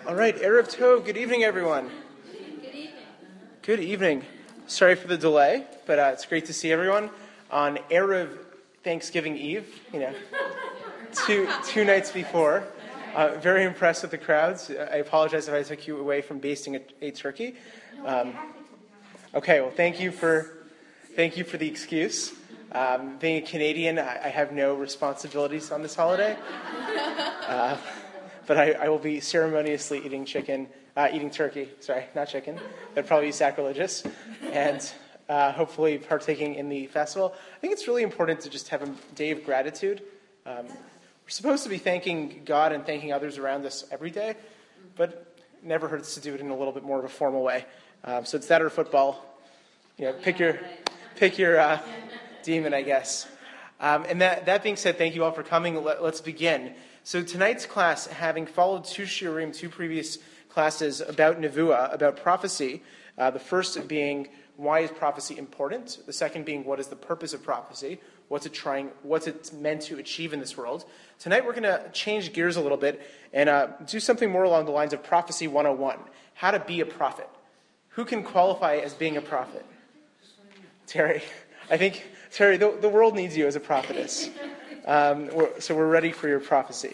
All right, Erev Tov. Good evening, everyone. Good evening. Good evening. Sorry for the delay, but it's great to see everyone on Erev Thanksgiving Eve. Two nights before. Very impressed with the crowds. I apologize if I took you away from basting a turkey. Okay, well, thank you for the excuse. Being a Canadian, I have no responsibilities on this holiday. But I will be ceremoniously eating turkey. Sorry, not chicken. That'd probably be sacrilegious. And hopefully partaking in the festival. I think it's really important to just have a day of gratitude. We're supposed to be thanking God and thanking others around us every day, but it never hurts to do it in a little bit more of a formal way. So it's that or football. Pick your demon, I guess. And that being said, thank you all for coming. Let's begin. So tonight's class, having followed two previous classes about Nevuah, about prophecy, the first being why is prophecy important? The second being what is the purpose of prophecy? What's it meant to achieve in this world? Tonight we're going to change gears a little bit and do something more along the lines of Prophecy 101, how to be a prophet. Who can qualify as being a prophet? Terry. I think, Terry, the world needs you as a prophetess. So we're ready for your prophecy.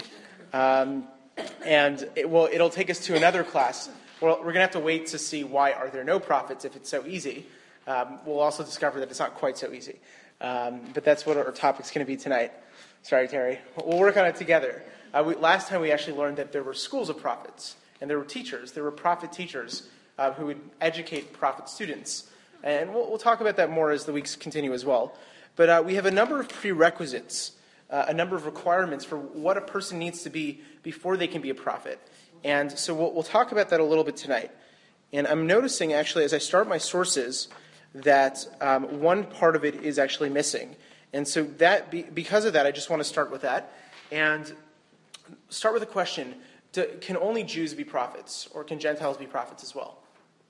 And it'll take us to another class. Well, we're going to have to wait to see why are there no prophets if it's so easy. We'll also discover that it's not quite so easy. But that's what our topic's going to be tonight. Sorry, Terry. We'll work on it together. Last time we actually learned that there were schools of prophets, and there were teachers. There were prophet teachers who would educate prophet students. And we'll talk about that more as the weeks continue as well. But we have a number of prerequisites, a number of requirements for what a person needs to be before they can be a prophet. And so we'll talk about that a little bit tonight. And I'm noticing, actually, as I start my sources, that one part of it is actually missing. And so because of that, I just want to start with that. And start with a question. Can only Jews be prophets, or can Gentiles be prophets as well?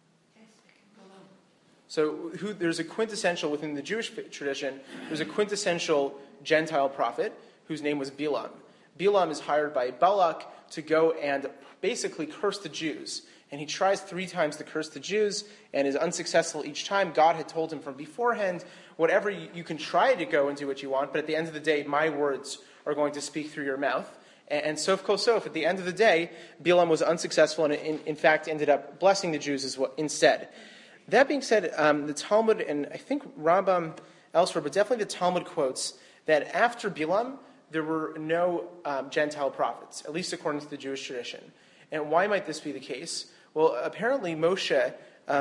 So there's a quintessential, within the Jewish tradition, there's a quintessential Gentile prophet whose name was Bilam. Bilam is hired by Balak to go and basically curse the Jews. And he tries 3 times to curse the Jews and is unsuccessful each time. God had told him from beforehand, whatever you can try to go and do what you want, but at the end of the day, my words are going to speak through your mouth. And sof kol sof, at the end of the day, Bilam was unsuccessful and in fact ended up blessing the Jews instead. That being said, the Talmud, and I think Rambam elsewhere, but definitely the Talmud quotes that after Bilam, there were no Gentile prophets, at least according to the Jewish tradition. And why might this be the case? Well, apparently Moshe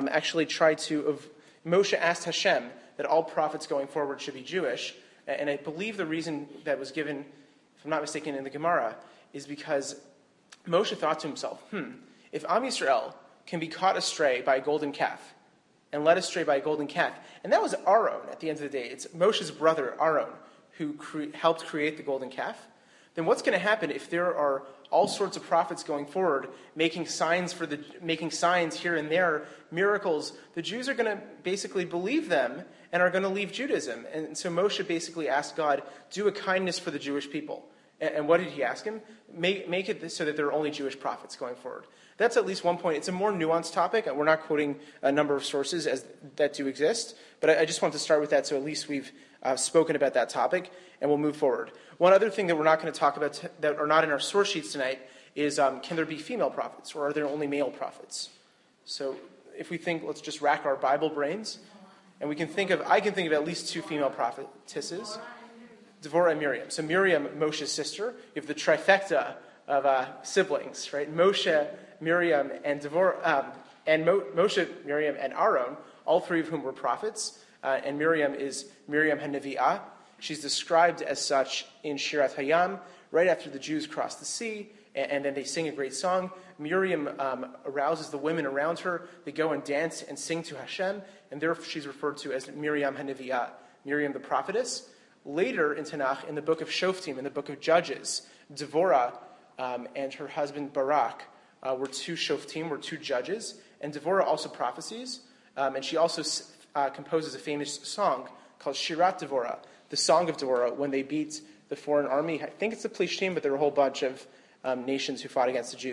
Moshe asked Hashem that all prophets going forward should be Jewish. And I believe the reason that was given, if I'm not mistaken, in the Gemara, is because Moshe thought to himself, if Am Yisrael can be caught astray by a golden calf, and led astray by a golden calf. And that was Aaron at the end of the day. It's Moshe's brother, Aaron, who helped create the golden calf. Then what's going to happen if there are all sorts of prophets going forward, making signs here and there, miracles? The Jews are going to basically believe them and are going to leave Judaism. And so Moshe basically asked God, do a kindness for the Jewish people. And what did he ask him? Make it so that there are only Jewish prophets going forward. That's at least one point. It's a more nuanced topic. We're not quoting a number of sources that do exist, but I just want to start with that so at least we've spoken about that topic, and we'll move forward. One other thing that we're not going to talk about that are not in our source sheets tonight is can there be female prophets, or are there only male prophets? So if we think, let's just rack our Bible brains, and I can think of at least 2 female prophetesses. Devorah and Miriam. So Miriam, Moshe's sister. You have the trifecta of siblings, right? Moshe, Miriam, and Devorah, Moshe, Miriam, and Aaron, all 3 of whom were prophets. And Miriam is Miriam HaNevi'ah. She's described as such in Shirat Hayam, right after the Jews cross the sea, and then they sing a great song. Miriam arouses the women around her. They go and dance and sing to Hashem, and therefore she's referred to as Miriam HaNevi'ah, Miriam the prophetess. Later in Tanakh, in the book of Shoftim, in the book of Judges, Devorah and her husband Barak were 2 Shoftim, were 2 judges, and Devorah also prophesies, and she also composes a famous song called Shirat Devorah, the Song of Devorah, when they beat the foreign army. I think it's the Plishtim, but there were a whole bunch of nations who fought against the Jews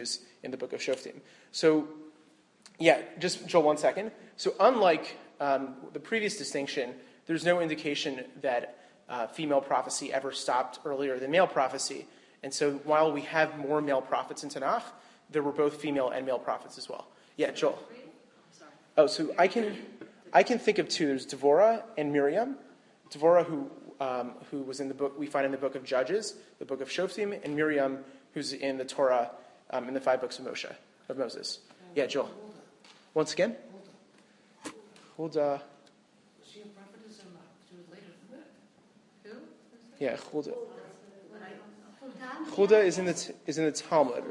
in the book of Shoftim. So, yeah, just Joel, 1 second. So unlike the previous distinction, there's no indication that female prophecy ever stopped earlier than male prophecy. And so while we have more male prophets in Tanakh, there were both female and male prophets as well. Yeah, Joel. Oh, so I can think of two. There's Devorah and Miriam. Devorah, who was in the book we find in the book of Judges, the book of Shoftim, and Miriam, who's in the Torah, in the 5 books of Moses. Yeah, Joel. Once again. Huldah. Was she a prophetess or not? She was later than that. Who? Yeah, Huldah. Huldah is in the Talmud.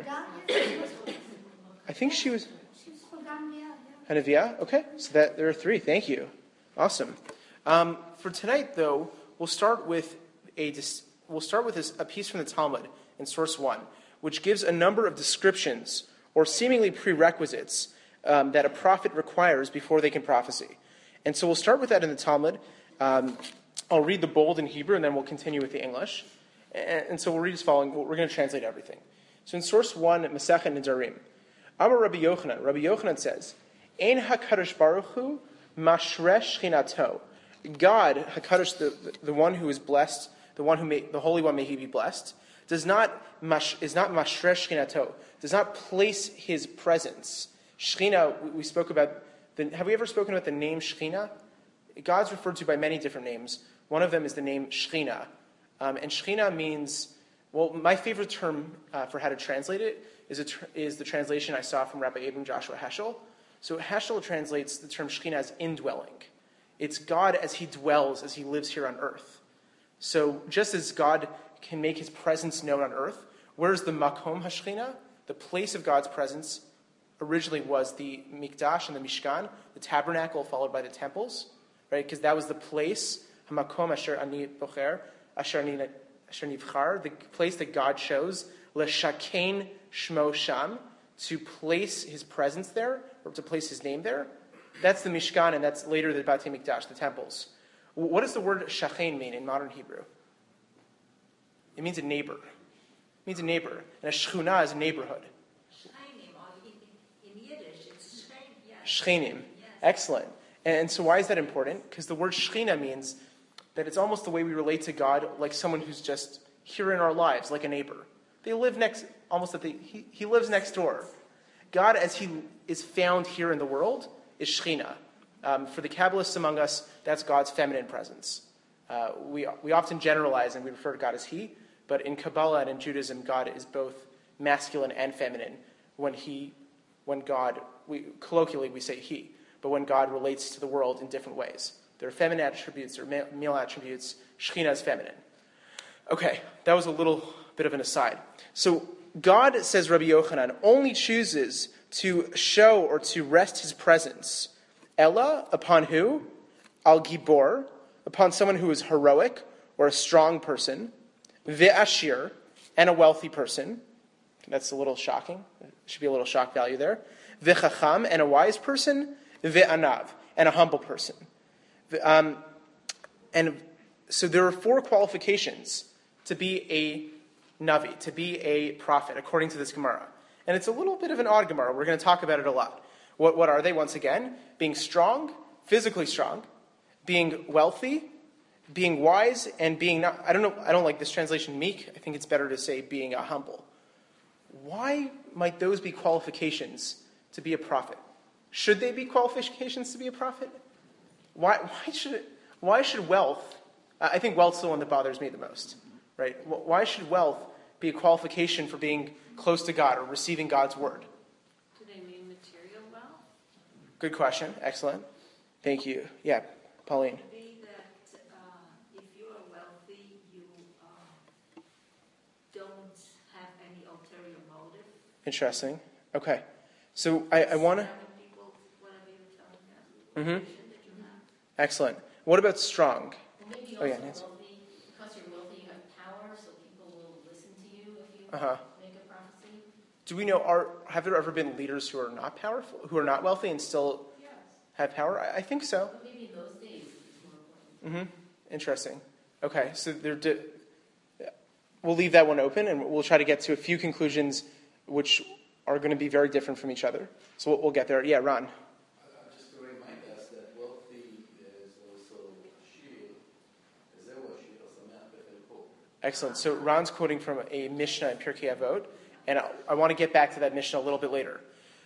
I think she was Hanaviyah. Okay, so there are 3. Thank you. Awesome. For tonight, though, we'll start with a piece from the Talmud in source 1, which gives a number of descriptions or seemingly prerequisites that a prophet requires before they can prophesy. And so we'll start with that in the Talmud. I'll read the bold in Hebrew, and then we'll continue with the English. And so we'll read as following. We're going to translate everything. So in source 1, Masechet Nedarim, Amar Rabbi Yochanan says, Ein HaKadosh Baruch Hu mashresh shchinato. God, HaKadosh, the one who is blessed, the Holy One, may he be blessed, is not mashresh shchinato, does not place his presence. Shechina, we spoke about, have we ever spoken about the name Shechina? God's referred to by many different names. One of them is the name Shechina. And Shechina means, well, my favorite term for how to translate it is the translation I saw from Rabbi Abram Joshua Heschel. So Heschel translates the term Shechina as indwelling. It's God as he dwells, as he lives here on earth. So just as God can make his presence known on earth, where's the Makom HaShechina? The place of God's presence originally was the Mikdash and the Mishkan, the tabernacle followed by the temples, right? Because that was the place, Hamakom Asher Ani Bocher, Asher Nivchar, the place that God chose, L'Shakein Shmo Sham, to place his presence there, or to place his name there. That's the Mishkan, and that's later the Batei Mikdash, the temples. What does the word Shachein mean in modern Hebrew? It means a neighbor. It means a neighbor. And a shchuna is a neighborhood. In Yiddish, it's Shchenim. Excellent. And so why is that important? Because the word Shechina means that it's almost the way we relate to God, like someone who's just here in our lives, like a neighbor. They live he lives next door. God, as he is found here in the world, is Shechina. For the Kabbalists among us, that's God's feminine presence. We often generalize and we refer to God as he, but in Kabbalah and in Judaism, God is both masculine and feminine. Colloquially we say he, but when God relates to the world in different ways. There are feminine attributes or male attributes. Shechina is feminine. Okay, that was a little bit of an aside. So God, says Rabbi Yochanan, only chooses to show or to rest his presence. Ella, upon who? Al Gibor, upon someone who is heroic or a strong person. Ve'ashir, and a wealthy person. That's a little shocking. There should be a little shock value there. Ve'chacham, and a wise person. Ve'anav, and a humble person. And so there are 4 qualifications to be a Navi, to be a prophet, according to this Gemara. And it's a little bit of an odd Gemara. We're going to talk about it a lot. What are they, once again? Being strong, physically strong, being wealthy, being wise, and being not, I don't like this translation, meek. I think it's better to say being humble. Why might those be qualifications to be a prophet? Should they be qualifications to be a prophet? Why should wealth, I think wealth's the one that bothers me the most, right? Why should wealth be a qualification for being close to God or receiving God's word? Do they mean material wealth? Good question. Excellent. Thank you. Yeah, Pauline. It could be that if you are wealthy, you don't have any ulterior motive. Interesting. Okay. So I want to... Whatever you're telling them. Excellent. What about strong? Well, maybe also wealthy, because you're wealthy, you have power, so people will listen to you if you make a prophecy. Do we know, have there ever been leaders who are not powerful, who are not wealthy and still have power? I think so. But maybe in those days it was more important. Interesting. Okay, so we'll leave that one open, and we'll try to get to a few conclusions which are going to be very different from each other. So we'll get there. Yeah, Ron. Just to remind us that wealthy is also shield. Excellent. So Ron's quoting from a Mishnah in Pirkei Avot, and I want to get back to that Mishnah a little bit later.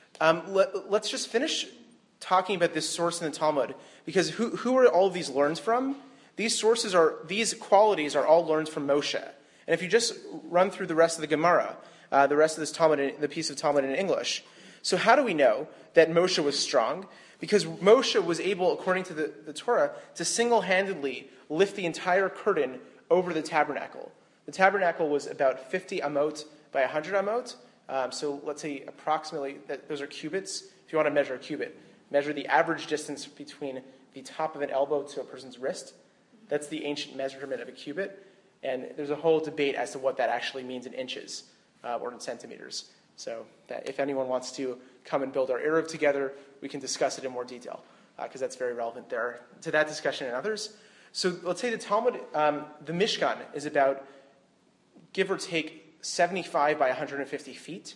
Let's just finish talking about this source in the Talmud, because who are all of these learned from? These qualities are all learned from Moshe. And if you just run through the rest of the Gemara, the rest of this Talmud, the piece of Talmud in English. So how do we know that Moshe was strong? Because Moshe was able, according to the Torah, to single-handedly lift the entire curtain over the tabernacle. The tabernacle was about 50 amot by 100 amot. So let's say approximately, those are cubits. If you want to measure a cubit, measure the average distance between the top of an elbow to a person's wrist. That's the ancient measurement of a cubit. And there's a whole debate as to what that actually means in inches or in centimeters. So that if anyone wants to come and build our Eruv together, we can discuss it in more detail, because that's very relevant there to that discussion and others. So let's say the Talmud, the Mishkan is about, give or take, 75 by 150 feet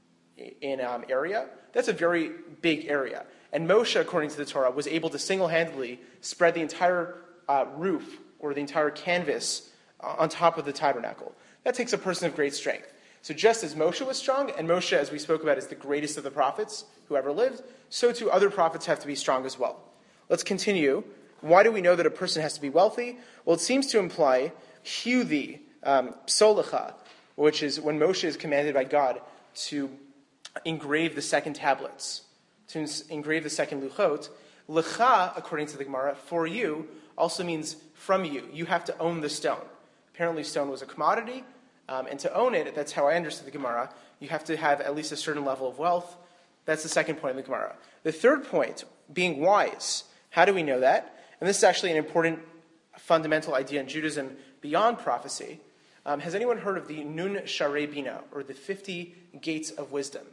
in area. That's a very big area. And Moshe, according to the Torah, was able to single-handedly spread the entire roof or the entire canvas on top of the tabernacle. That takes a person of great strength. So just as Moshe was strong, and Moshe, as we spoke about, is the greatest of the prophets who ever lived, so too other prophets have to be strong as well. Let's continue. Why do we know that a person has to be wealthy? Well, it seems to imply Hudhi, Psolacha, which is when Moshe is commanded by God to engrave the second tablets, to engrave the second luchot. Lecha, according to the Gemara, for you, also means from you. You have to own the stone. Apparently stone was a commodity, and to own it, that's how I understood the Gemara, you have to have at least a certain level of wealth. That's the second point of the Gemara. The third point, being wise. How do we know that? And this is actually an important fundamental idea in Judaism beyond prophecy. Has anyone heard of the Nun Sharei Bina, or the 50 gates of wisdom?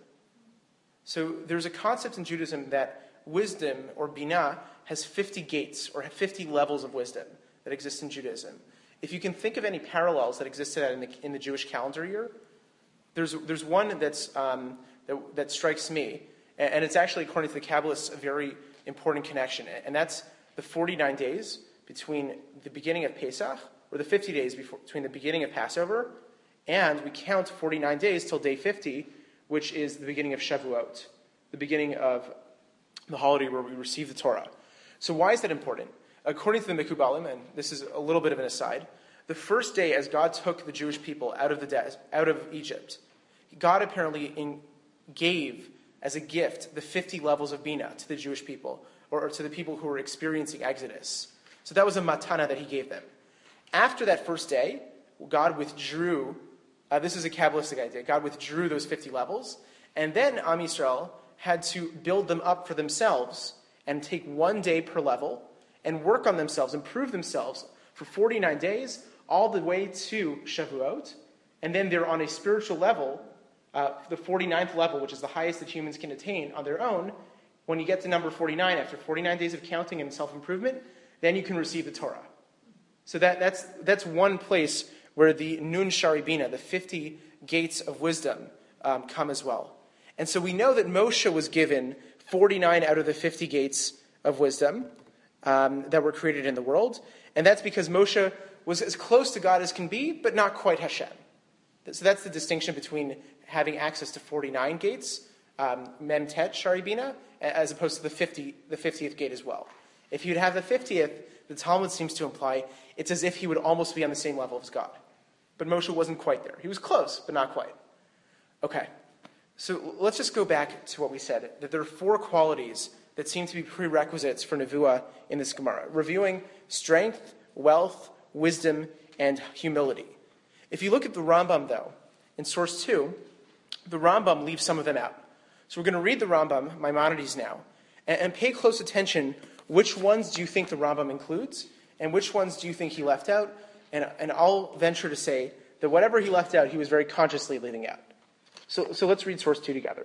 So there's a concept in Judaism that wisdom, or Bina, has 50 gates, or 50 levels of wisdom that exist in Judaism. If you can think of any parallels that exist to that in the Jewish calendar year, there's one that strikes me, and it's actually, according to the Kabbalists, a very important connection, and that's the 49 days between the beginning of Pesach, or the 50 days between the beginning of Passover, and we count 49 days till day 50, which is the beginning of Shavuot, the beginning of the holiday where we receive the Torah. So why is that important? According to the Mekubalim, and this is a little bit of an aside, the first day as God took the Jewish people out of Egypt, God apparently gave as a gift the 50 levels of Bina to the Jewish people, or to the people who were experiencing Exodus. So that was a matana that he gave them. After that first day, God withdrew, this is a Kabbalistic idea, God withdrew those 50 levels, and then Am Yisrael had to build them up for themselves and take one day per level and work on themselves, improve themselves for 49 days, all the way to Shavuot, and then they're on a spiritual level, the 49th level, which is the highest that humans can attain on their own. When you get to number 49, after 49 days of counting and self-improvement, then you can receive the Torah. So that's one place where the Nun Shari Bina, the 50 gates of wisdom, come as well. And so we know that Moshe was given 49 out of the 50 gates of wisdom that were created in the world. And that's because Moshe was as close to God as can be, but not quite Hashem. So that's the distinction between having access to 49 gates, Mem Tet Shari Bina, as opposed to the 50th gate as well. If you'd have the 50th, the Talmud seems to imply it's as if he would almost be on the same level as God. But Moshe wasn't quite there. He was close, but not quite. Okay, so let's just go back to what we said, that there are 4 qualities that seem to be prerequisites for Nevuah in this Gemara, reviewing strength, wealth, wisdom, and humility. If you look at the Rambam, though, in source 2, the Rambam leaves some of them out. So we're going to read the Rambam, Maimonides now, and pay close attention. Which ones do you think the Rambam includes, and which ones do you think he left out? And I'll venture to say that whatever he left out, he was very consciously leaving out. So let's read source 2 together.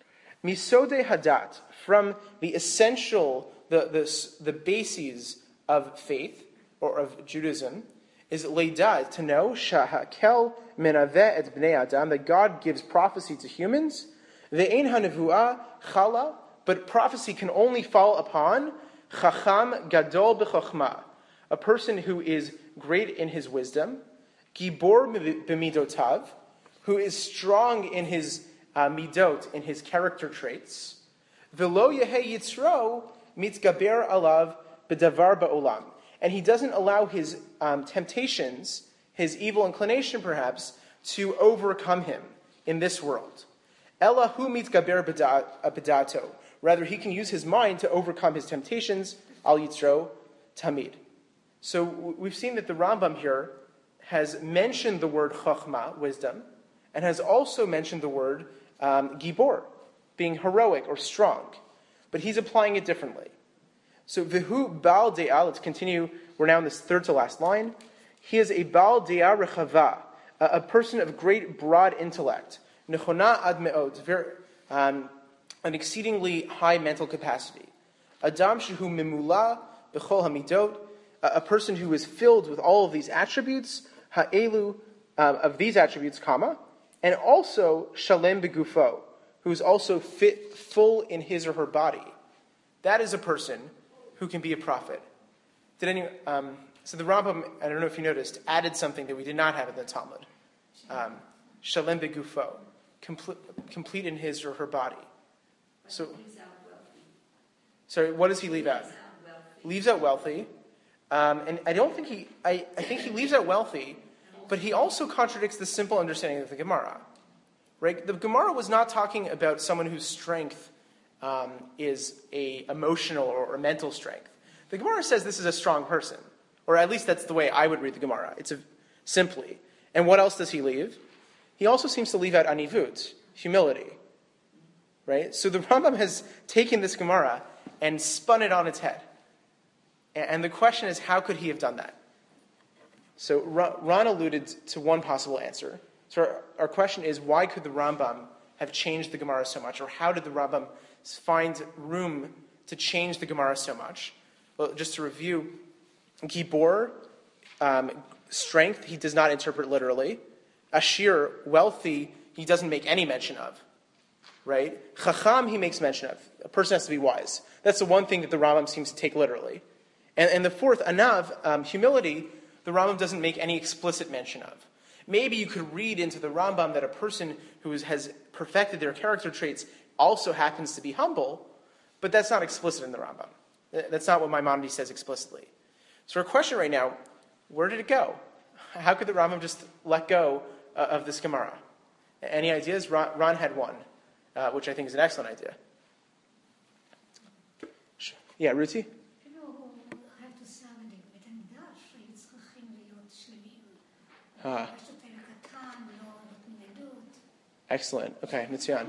Misode Hadat, from the essential, the bases of faith, or of Judaism, is Leidad, to know, Shahakel Menaveh et Bnei Adam, that God gives prophecy to humans, Ve'ein hanevuah chala, but prophecy can only fall upon chacham gadol b'chokhmah, a person who is great in his wisdom, gibor b'midotav, who is strong in his midot, in his character traits, v'lo yehei yitzro mitgaber alav b'davar ba'olam, and he doesn't allow his temptations, his evil inclination perhaps, to overcome him in this world. Ella hu mitgaber b'dato, rather he can use his mind to overcome his temptations, al yitzro tamid. So we've seen that the Rambam here has mentioned the word chokhmah, wisdom, and has also mentioned the word gibor, being heroic or strong. But he's applying it differently. So vihu bal de'ah, let's continue, we're now in this third to last line. He is a bal de'ah rechava, a person of great broad intellect, nechona ad me'od, an exceedingly high mental capacity. Adam shehu mimula b'chol hamidot, a person who is filled with all of these attributes, ha'elu, of these attributes, and also shalem begufo, who is also full in his or her body. That is a person who can be a prophet. So the Rambam, I don't know if you noticed, added something that we did not have in the Talmud. Shalem begufo, complete in his or her body. So, sorry, what does he leave out? Leaves out wealthy. And I don't think I think he leaves out wealthy, but he also contradicts the simple understanding of the Gemara. Right? The Gemara was not talking about someone whose strength is a emotional or a mental strength. The Gemara says this is a strong person, or at least that's the way I would read the Gemara. It's simply. And what else does he leave? He also seems to leave out anivut, humility. Right? So the Rambam has taken this Gemara and spun it on its head. And the question is, how could he have done that? So Ron alluded to one possible answer. So our question is, why could the Rambam have changed the Gemara so much? Or how did the Rambam find room to change the Gemara so much? Well, just to review, Gibor, strength, he does not interpret literally. Ashir, wealthy, he doesn't make any mention of. Right? Chacham, he makes mention of. A person has to be wise. That's the one thing that the Rambam seems to take literally. And the fourth, anav, humility, the Rambam doesn't make any explicit mention of. Maybe you could read into the Rambam that a person who has perfected their character traits also happens to be humble, but that's not explicit in the Rambam. That's not what Maimonides says explicitly. So our question right now, where did it go? How could the Rambam just let go of this Gemara? Any ideas? Ron had one, which I think is an excellent idea. Yeah, Ruti? Excellent. Okay, Mitzian.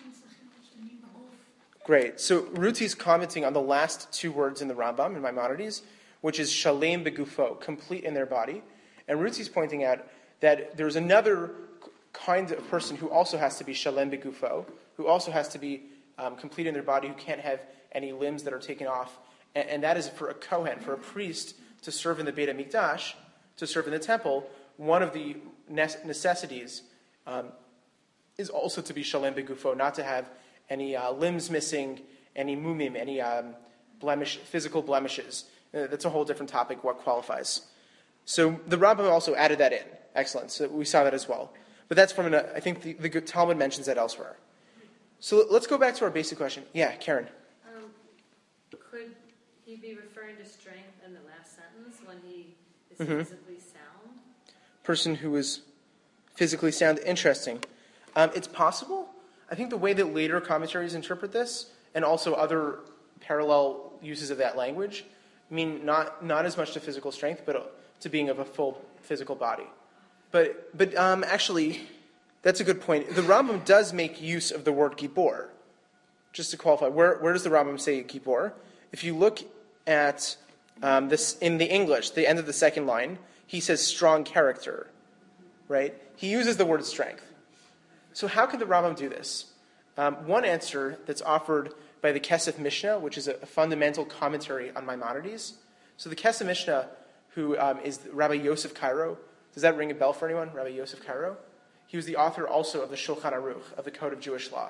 Great. So Ruti's commenting on the last two words in the Rambam, in Maimonides, which is shalem begufo, complete in their body. And Ruti's pointing out that there's another kind of person who also has to be shalem begufo, who also has to be complete in their body, who can't have any limbs that are taken off. And that is for a Kohen, for a priest, to serve in the Beit HaMikdash, to serve in the temple. One of the necessities is also to be shalem begufo, not to have any limbs missing, any mumim, any physical blemishes. That's a whole different topic, what qualifies. So the Rambam also added that in. Excellent. So we saw that as well. But that's from, I think the Talmud mentions that elsewhere. So let's go back to our basic question. Yeah, Karen. Could he be referring to strength in the last sentence when he is physically sound? Person who is physically sound. Interesting. It's possible. I think the way that later commentaries interpret this, and also other parallel uses of that language, mean not as much to physical strength, but to being of a full physical body. But actually, that's a good point. The Rambam does make use of the word gibor. Just to qualify, where does the Rambam say gibor? If you look at this in the English, the end of the second line, he says strong character, right? He uses the word strength. So how could the Rambam do this? One answer that's offered by the Kesef Mishnah, which is a fundamental commentary on Maimonides. So the Kesef Mishnah, who is Rabbi Yosef Cairo, does that ring a bell for anyone? Rabbi Yosef Cairo? He was the author also of the Shulchan Aruch, of the Code of Jewish Law.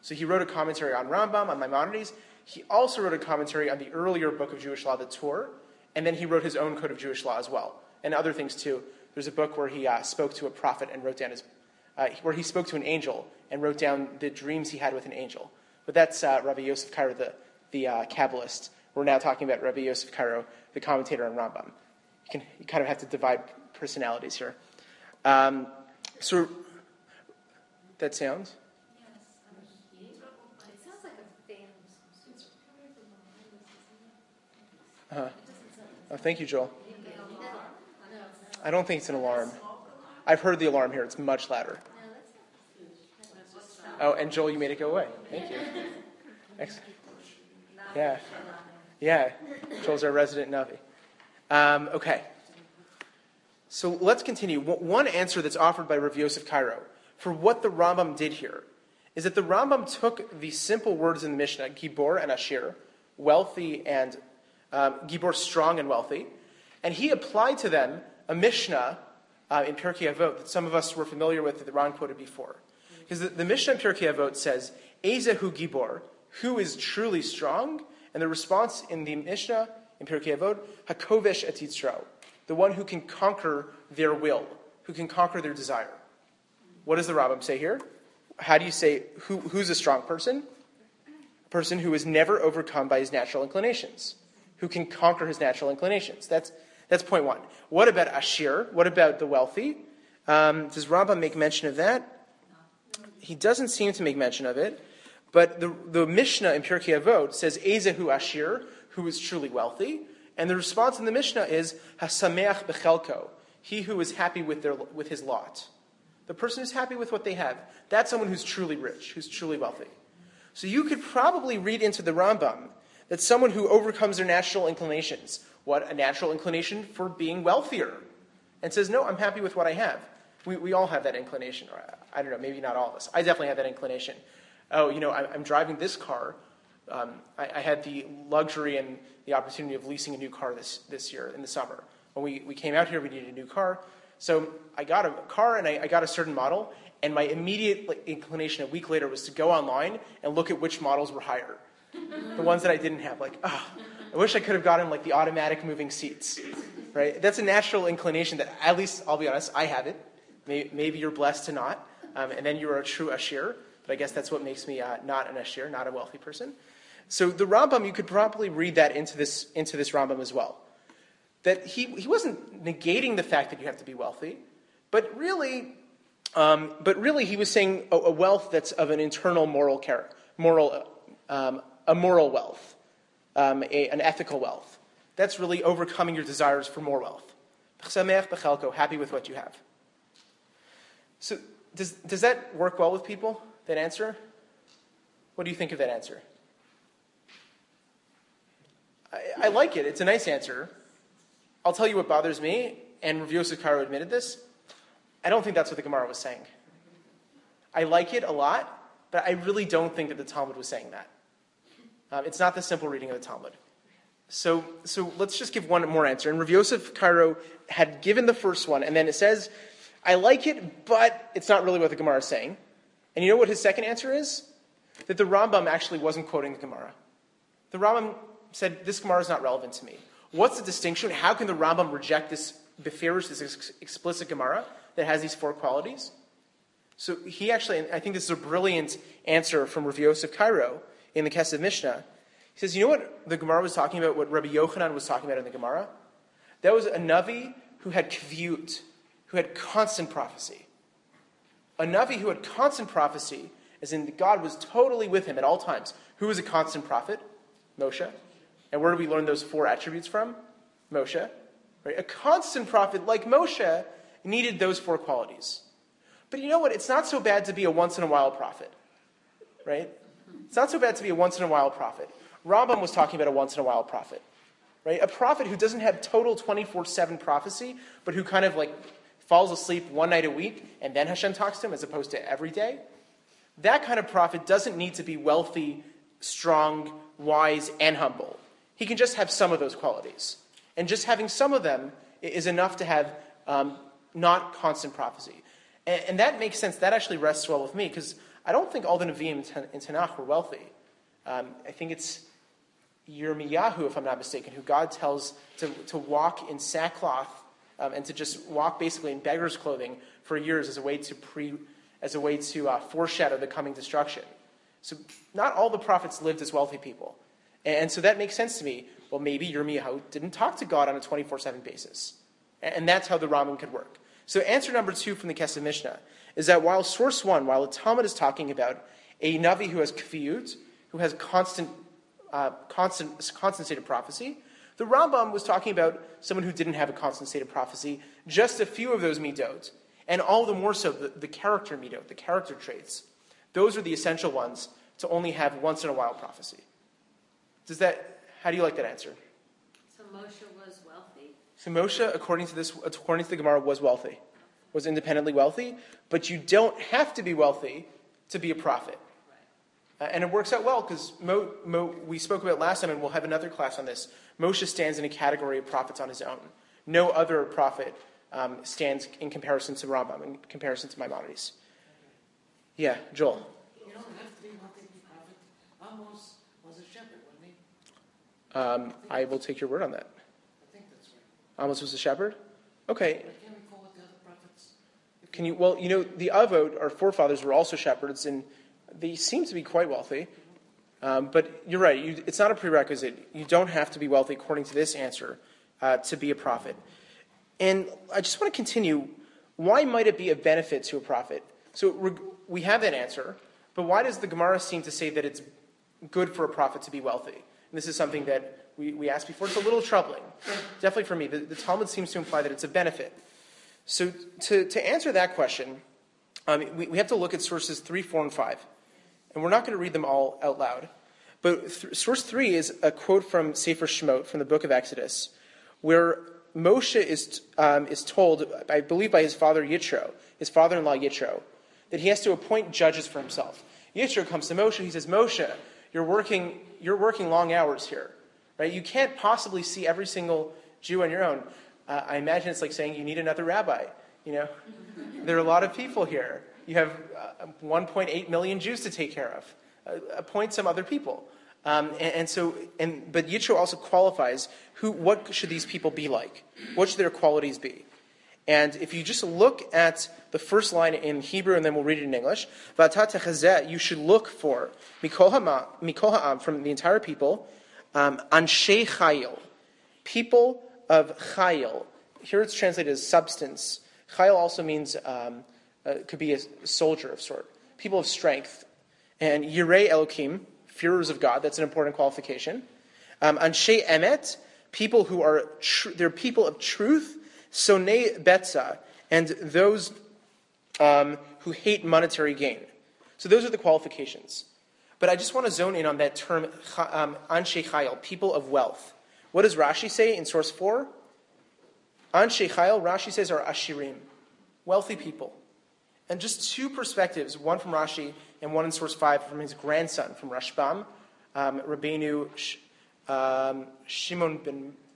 So he wrote a commentary on Rambam, on Maimonides. He also wrote a commentary on the earlier book of Jewish law, the Torah, and then he wrote his own code of Jewish law as well, and other things too. There's a book where he spoke to a prophet and wrote down where he spoke to an angel and wrote down the dreams he had with an angel. But that's Rabbi Yosef Karo, the Kabbalist. We're now talking about Rabbi Yosef Karo, the commentator on Rambam. You kind of have to divide personalities here. So that sounds? It sounds like a fan of some sort. Oh, thank you, Joel. I don't think it's an alarm. I've heard the alarm here. It's much louder. Oh, and Joel, you made it go away. Thank you. Excellent. Yeah. Joel's our resident Navi. Okay. So let's continue. One answer that's offered by Rav Yosef Karo for what the Rambam did here is that the Rambam took the simple words in the Mishnah, Gibor and Ashir, wealthy and Gibor, strong and wealthy, and he applied to them a Mishnah in Pirkei Avot that some of us were familiar with that Ron quoted before. Because the Mishnah in Pirkei Avot says, Ezehu Gibor, who is truly strong? And the response in the Mishnah in Pirkei Avot, Hakovesh et Yitzro, the one who can conquer their will, who can conquer their desire. What does the Rambam say here? How do you say, who's a strong person? A person who is never overcome by his natural inclinations, who can conquer his natural inclinations. That's point one. What about Ashir? What about the wealthy? Does Rambam make mention of that? He doesn't seem to make mention of it. But the Mishnah in Pirkei Avot says, Ezehu Ashir, who is truly wealthy. And the response in the Mishnah is, Hasameach bechelko, he who is happy with his lot. The person who's happy with what they have. That's someone who's truly rich, who's truly wealthy. So you could probably read into the Rambam that someone who overcomes their natural inclinations, what, a natural inclination for being wealthier, and says, no, I'm happy with what I have. We all have that inclination. Or I don't know, maybe not all of us. I definitely have that inclination. Oh, I'm driving this car. I had the luxury and the opportunity of leasing a new car this year in the summer. When we came out here, we needed a new car. So I got a car and I got a certain model, and my immediate inclination a week later was to go online and look at which models were higher. The ones that I didn't have, I wish I could have gotten the automatic moving seats, right? That's a natural inclination that, at least, I'll be honest, I have it. Maybe you're blessed to not, and then you're a true Ashir, but I guess that's what makes me not an Ashir, not a wealthy person. So the Rambam, you could probably read that into this Rambam as well. That he wasn't negating the fact that you have to be wealthy, but really he was saying a wealth that's of an internal moral character, a moral wealth, an ethical wealth. That's really overcoming your desires for more wealth. Happy with what you have. So does that work well with people, that answer? What do you think of that answer? I like it. It's a nice answer. I'll tell you what bothers me, and Rav Yosef Karo admitted this. I don't think that's what the Gemara was saying. I like it a lot, but I really don't think that the Talmud was saying that. It's not the simple reading of the Talmud. So let's just give one more answer. And Rav Yosef Karo had given the first one, and then it says, I like it, but it's not really what the Gemara is saying. And you know what his second answer is? That the Rambam actually wasn't quoting the Gemara. The Rambam said, this Gemara is not relevant to me. What's the distinction? How can the Rambam reject this beferish, this explicit Gemara that has these four qualities? So he actually, and I think this is a brilliant answer from Rav Yosef Karo in the Kesef Mishnah. He says, you know what the Gemara was talking about, what Rabbi Yochanan was talking about in the Gemara? That was a Navi who had kviyut, who had constant prophecy. A Navi who had constant prophecy, as in God was totally with him at all times. Who was a constant prophet? Moshe. And where do we learn those four attributes from? Moshe. Right? A constant prophet like Moshe needed those four qualities. But you know what? It's not so bad to be a once-in-a-while prophet. Right? It's not so bad to be a once-in-a-while prophet. Rambam was talking about a once-in-a-while prophet. Right? A prophet who doesn't have total 24/7 prophecy, but who kind of falls asleep one night a week, and then Hashem talks to him as opposed to every day. That kind of prophet doesn't need to be wealthy, strong, wise, and humble. He can just have some of those qualities. And just having some of them is enough to have not constant prophecy. And that makes sense. That actually rests well with me, because I don't think all the Nevi'im in Tanakh were wealthy. I think it's Yirmiyahu, if I'm not mistaken, who God tells to walk in sackcloth and to just walk basically in beggar's clothing for years as a way to foreshadow the coming destruction. So not all the prophets lived as wealthy people. And so that makes sense to me. Well, maybe Yirmiyahu didn't talk to God on a 24/7 basis. And that's how the Rambam could work. So answer number 2 from the Kesef Mishnah is that while source 1, while the Talmud is talking about a Navi who has kfiyut, who has constant state of prophecy, the Rambam was talking about someone who didn't have a constant state of prophecy, just a few of those midot, and all the more so the character midot, the character traits. Those are the essential ones to only have once in a while prophecy. How do you like that answer? So Moshe was wealthy. So Moshe, according to the Gemara, was wealthy, was independently wealthy, but you don't have to be wealthy to be a prophet. And it works out well because we spoke about last time, and we'll have another class on this. Moshe stands in a category of prophets on his own. No other prophet stands in comparison to Rambam, in comparison to Maimonides. Yeah, Joel. You don't have to be wealthy to be a prophet. Amos was a shepherd, wasn't he? I will take your word on that. I think that's right. Amos was a shepherd? Okay. I can't recall what the other prophets. The Avot, our forefathers, were also shepherds, and they seem to be quite wealthy. But you're right, it's not a prerequisite. You don't have to be wealthy, according to this answer, to be a prophet. And I just want to continue. Why might it be a benefit to a prophet? So we have that answer, but why does the Gemara seem to say that it's good for a prophet to be wealthy? And this is something that we asked before. It's a little troubling, definitely for me. The Talmud seems to imply that it's a benefit. So to answer that question, we have to look at sources 3, 4, and 5. And we're not going to read them all out loud. But source 3 is a quote from Sefer Shemot, from the book of Exodus, where Moshe is told, I believe by his father Yitro, his father-in-law Yitro, that he has to appoint judges for himself. Yitro comes to Moshe, he says, Moshe, you're working long hours here. Right? You can't possibly see every single Jew on your own. I imagine it's like saying you need another rabbi. There are a lot of people here. You have 1.8 million Jews to take care of. Appoint some other people. But Yitro also qualifies what should these people be like? What should their qualities be? And if you just look at the first line in Hebrew, and then we'll read it in English, you should look for Mikol Ha'am, from the entire people, Anshei Chayil, people of Chayil. Here it's translated as substance. Chayil also means, could be a soldier of sort. People of strength. And Yirei Elokim, fearers of God, that's an important qualification. Anshei Emet, people who are, they're people of truth. Sonei Betza, and those who hate monetary gain. So those are the qualifications. But I just want to zone in on that term, Anshei Chayil, people of wealth. What does Rashi say in source 4? Anshei Chayil, Rashi says, are Ashirim, wealthy people. And just two perspectives, one from Rashi and one in source 5 from his grandson, from Rashbam, Rabbeinu Shlomo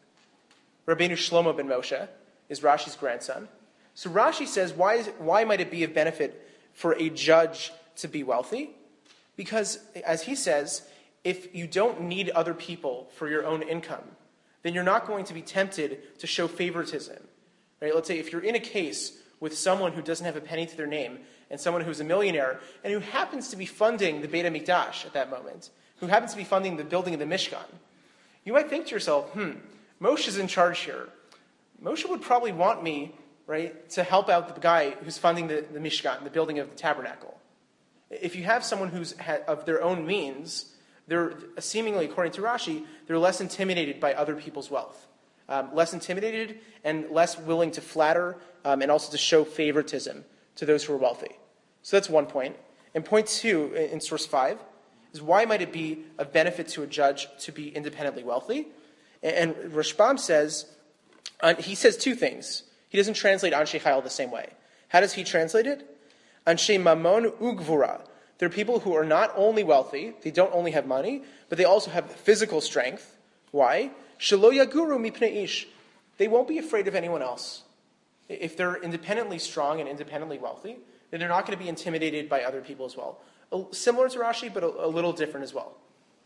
ben Moshe, is Rashi's grandson. So Rashi says, why might it be of benefit for a judge to be wealthy? Because, as he says, if you don't need other people for your own income, then you're not going to be tempted to show favoritism. Right? Let's say if you're in a case with someone who doesn't have a penny to their name, and someone who's a millionaire, and who happens to be funding the Beit HaMikdash at that moment, who happens to be funding the building of the Mishkan, you might think to yourself, Moshe's in charge here. Moshe would probably want me, right, to help out the guy who's funding the Mishkan, the building of the tabernacle. If you have someone who's of their own means, they're seemingly, according to Rashi, they're less intimidated by other people's wealth. Less intimidated and less willing to flatter and also to show favoritism to those who are wealthy. So that's one point. And point 2 in source 5 is why might it be a benefit to a judge to be independently wealthy? And Rashbam says, he says two things. He doesn't translate Anshei Chayil the same way. How does he translate it? Anshei Mamon Ugvura. They're people who are not only wealthy, they don't only have money, but they also have physical strength. Why? Shelo Yaguru Mipnei Ish. They won't be afraid of anyone else. If they're independently strong and independently wealthy, then they're not going to be intimidated by other people as well. Similar to Rashi, but a little different as well.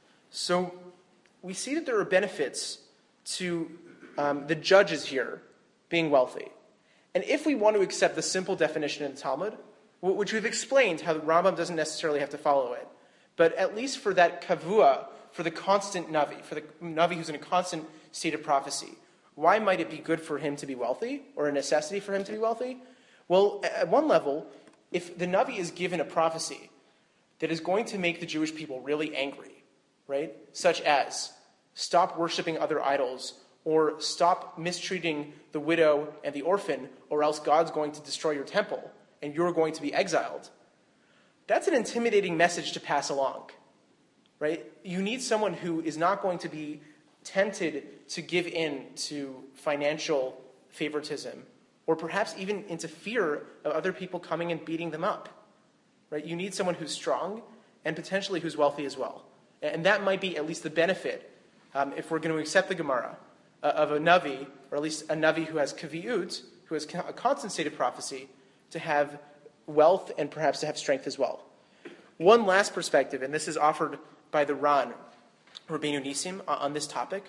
So we see that there are benefits to the judges here being wealthy. And if we want to accept the simple definition in the Talmud, which we've explained how the Rambam doesn't necessarily have to follow it, but at least for that kavua, for the constant Navi, for the Navi who's in a constant state of prophecy, why might it be good for him to be wealthy, or a necessity for him to be wealthy? Well, at one level, if the Navi is given a prophecy that is going to make the Jewish people really angry, right? Such as, stop worshiping other idols, or stop mistreating the widow and the orphan, or else God's going to destroy your temple, and you're going to be exiled. That's an intimidating message to pass along, right? You need someone who is not going to be tempted to give in to financial favoritism, or perhaps even into fear of other people coming and beating them up, right? You need someone who's strong and potentially who's wealthy as well. And that might be at least the benefit, if we're going to accept the Gemara, of a Navi, or at least a Navi who has kaviut, who has a constant state of prophecy, to have wealth and perhaps to have strength as well. One last perspective, and this is offered by the Ran, Rabbeinu Nissim, on this topic,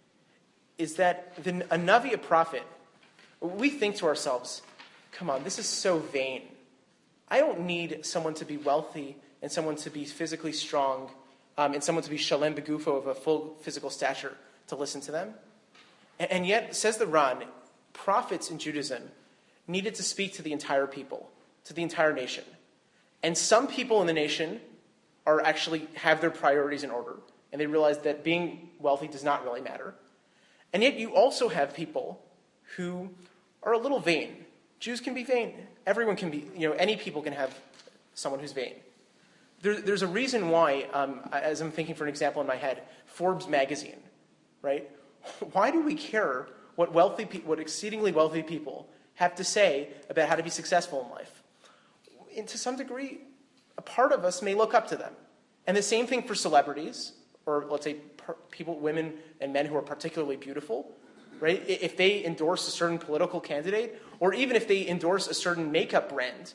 is that a Navi, a prophet, we think to ourselves, come on, this is so vain. I don't need someone to be wealthy and someone to be physically strong and someone to be shalem begufo, of a full physical stature, to listen to them. And yet, says the Ran, prophets in Judaism needed to speak to the entire people, to the entire nation. And some people in the nation actually have their priorities in order, and they realize that being wealthy does not really matter. And yet you also have people who are a little vain. Jews can be vain. Everyone can be, any people can have someone who's vain. There's a reason why, as I'm thinking for an example in my head, Forbes magazine, right? Why do we care what exceedingly wealthy people have to say about how to be successful in life? And to some degree, a part of us may look up to them. And the same thing for celebrities, or let's say people, women and men who are particularly beautiful, right? If they endorse a certain political candidate, or even if they endorse a certain makeup brand,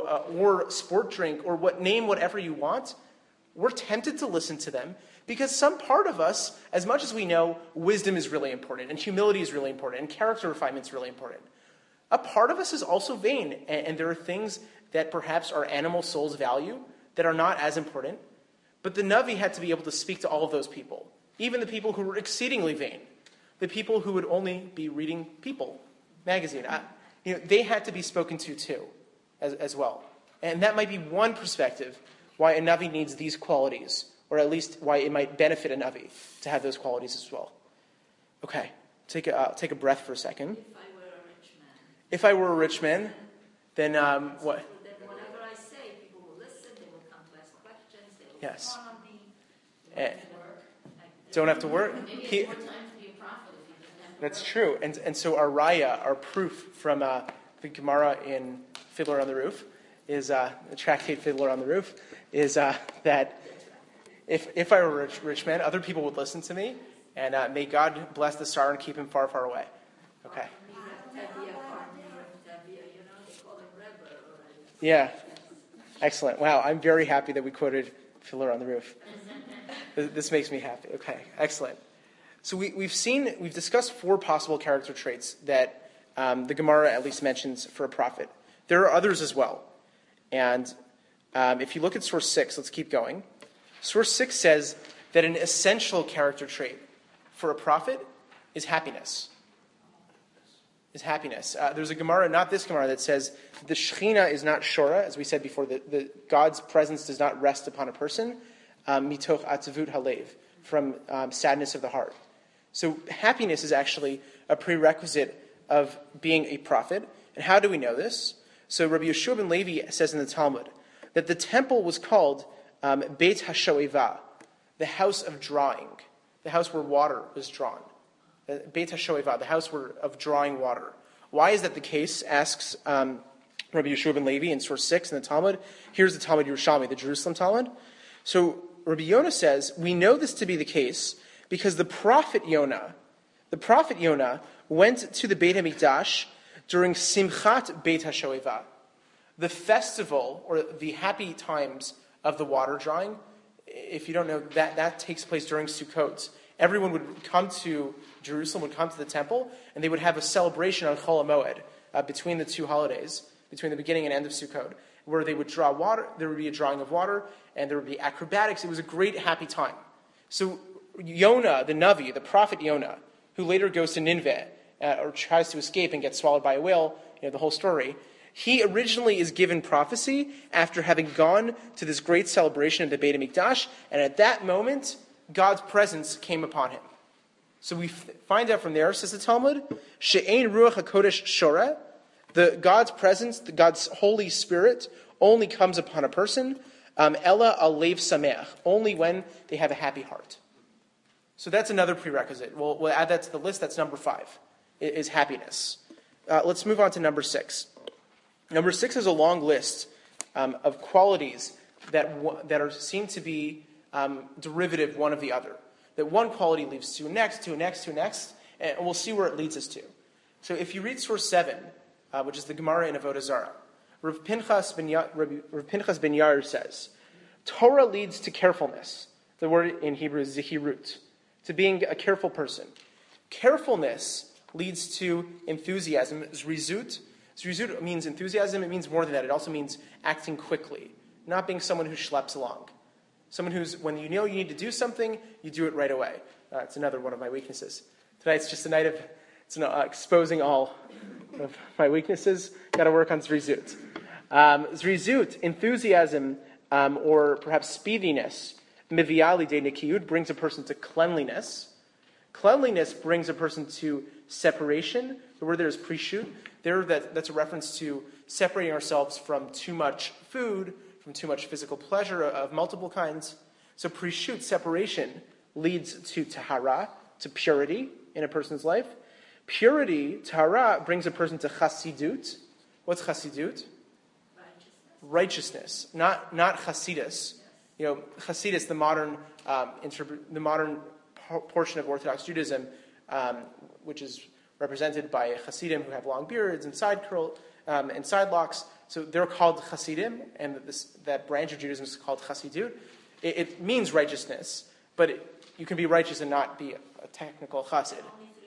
or sport drink, or name whatever you want, we're tempted to listen to them, because some part of us, as much as we know wisdom is really important, and humility is really important, and character refinement is really important, a part of us is also vain, and there are things that perhaps our animal souls value that are not as important. But the Navi had to be able to speak to all of those people, even the people who were exceedingly vain, the people who would only be reading People magazine. They had to be spoken to too, as well. And that might be one perspective why a Navi needs these qualities, or at least why it might benefit a Navi to have those qualities as well. Okay, take a breath for a second. If I were a rich man, then what? then whatever I say, people will listen, they will come to ask questions, they will Yes. respond on me. Don't have to work. Maybe it's more time to be a prophet if you don't have to That's work. true. And so our raya, our proof from the Gemara in Fiddler on the Roof, is the tractate Fiddler on the Roof, is that if I were a rich man, other people would listen to me, and may God bless the star and keep him far, far away. Okay. Yeah. Excellent. Wow, I'm very happy that we quoted Fiddler on the Roof. This makes me happy. Okay, excellent. So we've discussed 4 possible character traits that the Gemara at least mentions for a prophet. There are others as well. And if you look at source 6, let's keep going. Source 6 says that an essential character trait for a prophet is happiness. There's a Gemara, not this Gemara, that says the Shechina is not Shora, as we said before, the God's presence does not rest upon a person, mitoch atzavut halev, from sadness of the heart. So happiness is actually a prerequisite of being a prophet. And how do we know this? So Rabbi Yeshua ben Levi says in the Talmud that the temple was called Beit HaShoeva, the house of drawing, the house where water was drawn. Beit HaShoeva, the house of drawing water. Why is that the case, asks Rabbi Yeshua ben Levi in source 6 in the Talmud. Here's the Talmud Yerushalmi, the Jerusalem Talmud. So Rabbi Yonah says, we know this to be the case because the prophet Yonah went to the Beit HaMikdash during Simchat Beit HaShoeva, the festival or the happy times of the water drawing. If you don't know, that takes place during Sukkot. Everyone would come to Jerusalem, would come to the temple, and they would have a celebration on Chol HaMoed between the two holidays, between the beginning and end of Sukkot, where they would draw water. There would be a drawing of water, and there would be acrobatics. It was a great, happy time. So Yonah, the Navi, the prophet Yonah, who later goes to Nineveh, or tries to escape and gets swallowed by a whale, the whole story, he originally is given prophecy after having gone to this great celebration of the Beit HaMikdash, and at that moment, God's presence came upon him. So we find out from there, says the Talmud, She'ein Ruach HaKodesh Shoreh, God's presence, God's Holy Spirit, only comes upon a person, Ella Alev Sameach, only when they have a happy heart. So that's another prerequisite. We'll add that to the list. That's number 5, is happiness. Let's move on to number 6. Number 6 is a long list of qualities that seem to be derivative one of the other. That one quality leads to a next, to a next, to a next, and we'll see where it leads us to. So if you read source 7, which is the Gemara in Avodah Zarah, Rav Pinchas ben Yair says, Torah leads to carefulness. The word in Hebrew is zehirut, to being a careful person. Carefulness leads to enthusiasm. Zrizut means enthusiasm. It means more than that. It also means acting quickly, not being someone who schleps along. Someone who's, when you know you need to do something, you do it right away. It's another one of my weaknesses. Tonight's just a night of exposing all of my weaknesses. Got to work on zrizut. Zrizut, enthusiasm, or perhaps speediness, miviali de nikiyud, brings a person to cleanliness. Cleanliness brings a person to separation. The word there is prishut. That's a reference to separating ourselves from too much food, from too much physical pleasure of multiple kinds. So prishut, separation, leads to tahara, to purity in a person's life. Purity, tahara, brings a person to chasidut. What's chasidut? Righteousness. Not chasidus. Chasidus, the modern portion of Orthodox Judaism, which is represented by Hasidim who have long beards and side locks. So they're called Hasidim, and that branch of Judaism is called Chasidut. It means righteousness, but you can be righteous and not be a technical Chassid.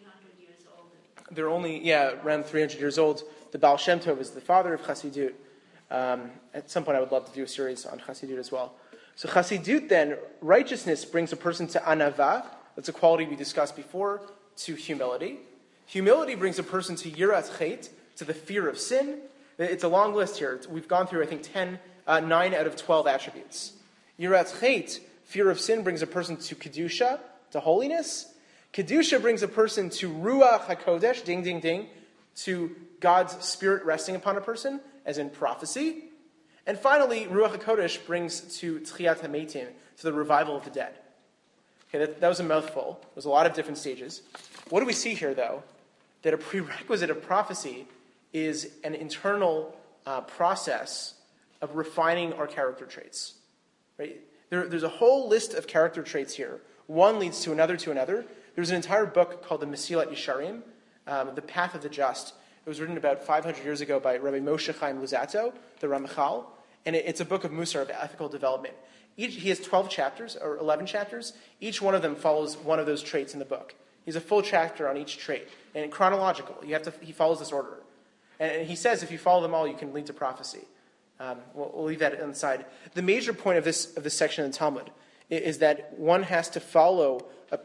They're only around 300 years old. The Baal Shem Tov is the father of Chasidut. At some point I would love to do a series on Chasidut as well. So Chasidut then, righteousness brings a person to anava. That's a quality we discussed before, to humility. Humility brings a person to yirat chet, to the fear of sin. It's a long list here. We've gone through, I think, 9 out of 12 attributes. Yirat chet, fear of sin, brings a person to kedusha, to holiness. Kedusha brings a person to ruach hakodesh, ding, ding, ding, to God's Spirit resting upon a person, as in prophecy. And finally, ruach hakodesh brings to tchiat hametim, to the revival of the dead. Okay, that was a mouthful. There's a lot of different stages. What do we see here, though? That a prerequisite of prophecy is an internal process of refining our character traits. Right? There's a whole list of character traits here. One leads to another to another. There's an entire book called the Mesilat Yesharim, The Path of the Just. It was written about 500 years ago by Rabbi Moshe Chaim Luzzatto, the Ramchal, and it's a book of Musar, of ethical development. He has 12 chapters, or 11 chapters. Each one of them follows one of those traits in the book. He's a full chapter on each trait, and chronological. He follows this order. And he says if you follow them all, you can lead to prophecy. We'll leave that on the side. The major point of this section in the Talmud is that one has to follow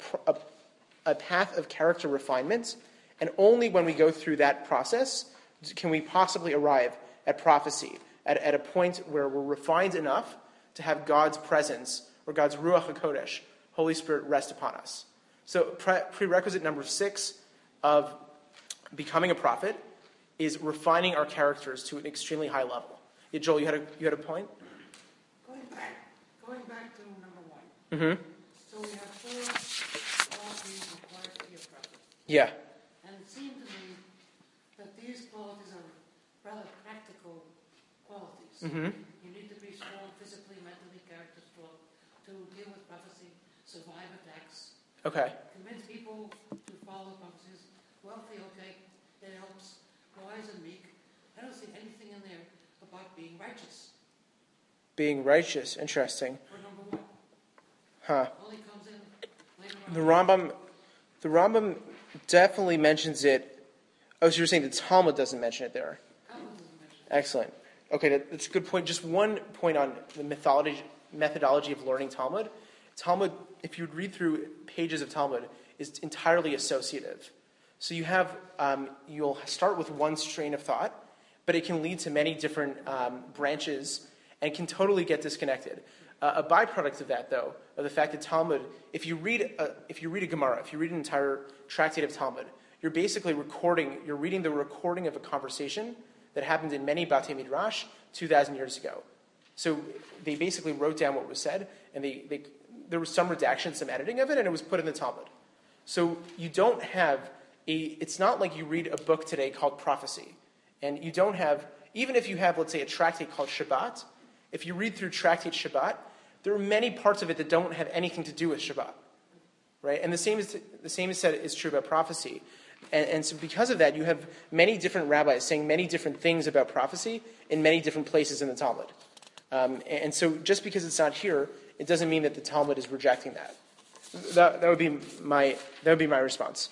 a path of character refinement, and only when we go through that process can we possibly arrive at prophecy, at a point where we're refined enough to have God's presence, or God's Ruach HaKodesh, Holy Spirit, rest upon us. So prerequisite number 6 of becoming a prophet is refining our characters to an extremely high level. Yeah, Joel, you had a point? Going back to number 1. Mm-hmm. So we have 4 qualities required to be a prophet. Yeah. And it seemed to me that these qualities are rather practical qualities. Mm-hmm. You need to be strong physically, mentally, character strong to deal with prophecy, survive attacks. Okay. Convince people to follow prophecies. Wealthy, okay, it helps. Wise and meek. I don't see anything in there about being righteous. being righteous. Interesting. For number one. Huh. Only comes in later on. The Rambam definitely mentions it. Oh, so you're saying the Talmud doesn't mention it there? Talmud doesn't mention it. Excellent. Okay, that's a good point. Just one point on the methodology of learning Talmud. Talmud, if you read through pages of Talmud, is entirely associative. So you have, you'll start with one strain of thought, but it can lead to many different branches and can totally get disconnected. A byproduct of that, though, of the fact that Talmud, if you read a Gemara, if you read an entire tractate of Talmud, you're basically reading the recording of a conversation that happened in many Batei Midrash 2,000 years ago. So they basically wrote down what was said, and there was some redaction, some editing of it, and it was put in the Talmud. So you don't have it's not like you read a book today called Prophecy, and you don't have, even if you have, let's say, a tractate called Shabbat, if you read through tractate Shabbat, there are many parts of it that don't have anything to do with Shabbat, right? And the same is true about prophecy. And so because of that, you have many different rabbis saying many different things about prophecy in many different places in the Talmud. And so just because it's not here, it doesn't mean that the Talmud is rejecting that. That would be my response.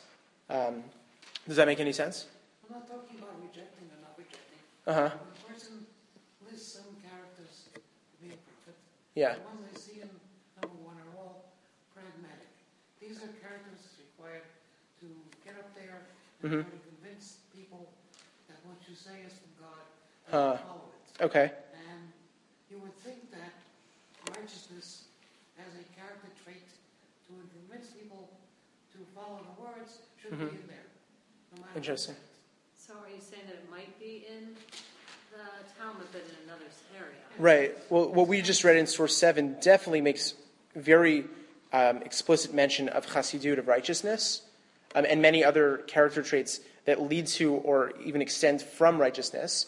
Does that make any sense? I'm not talking about rejecting or not rejecting. Uh-huh. When a person lists some characters to be a prophet, Yeah. the ones I see in number one are all pragmatic. These are characters required to get up there and try to convince people that what you say is from God and follow it. Okay. And you would think that righteousness as a character trait to convince people to follow the words should be in there. No matter Interesting. what. So are you saying that it might be in the Talmud, but in another area? Right. Well, what we just read in source 7 definitely makes very explicit mention of chassidut, of righteousness, and many other character traits that lead to or even extend from righteousness.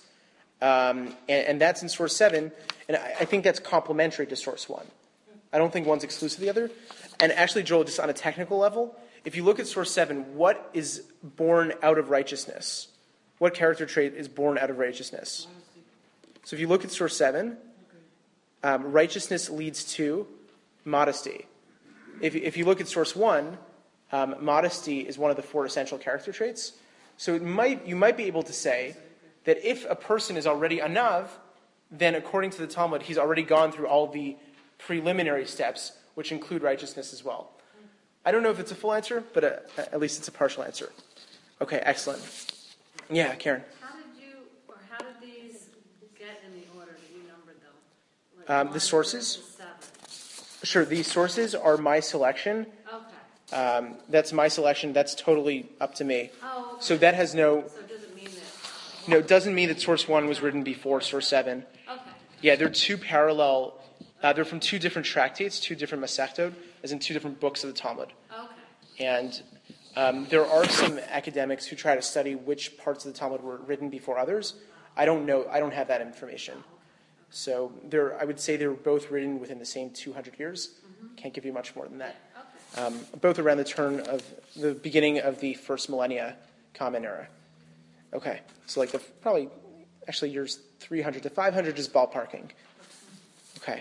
And that's in source 7, and I think that's complementary to source 1. I don't think one's exclusive of the other. And actually, Joel, just on a technical level, if you look at source 7, what is born out of righteousness? What character trait is born out of righteousness? So if you look at source 7, righteousness leads to modesty. If you look at source 1, modesty is one of the 4 essential character traits. So you might be able to say that if a person is already a nav, then according to the Talmud, he's already gone through all the preliminary steps, which include righteousness as well. I don't know if it's a full answer, but at least it's a partial answer. Okay, excellent. Yeah, Karen. How did these get in the order that you numbered them? Like The sources? 1 to 7. Sure, these sources are my selection. Okay. That's my selection. That's totally up to me. Oh, okay. So that has no... So it doesn't mean that. No, it doesn't mean that source 1 was written before source 7. Okay. Yeah, they're two parallel... they're from 2 different tractates, 2 different Masechtot, as in 2 different books of the Talmud. Okay. And there are some academics who try to study which parts of the Talmud were written before others. I don't know. I don't have that information. So I would say they were both written within the same 200 years. Can't give you much more than that. Okay. Both around the turn of the beginning of the first millennia Common Era. Okay, so like probably actually years 300 to 500 is ballparking. Okay,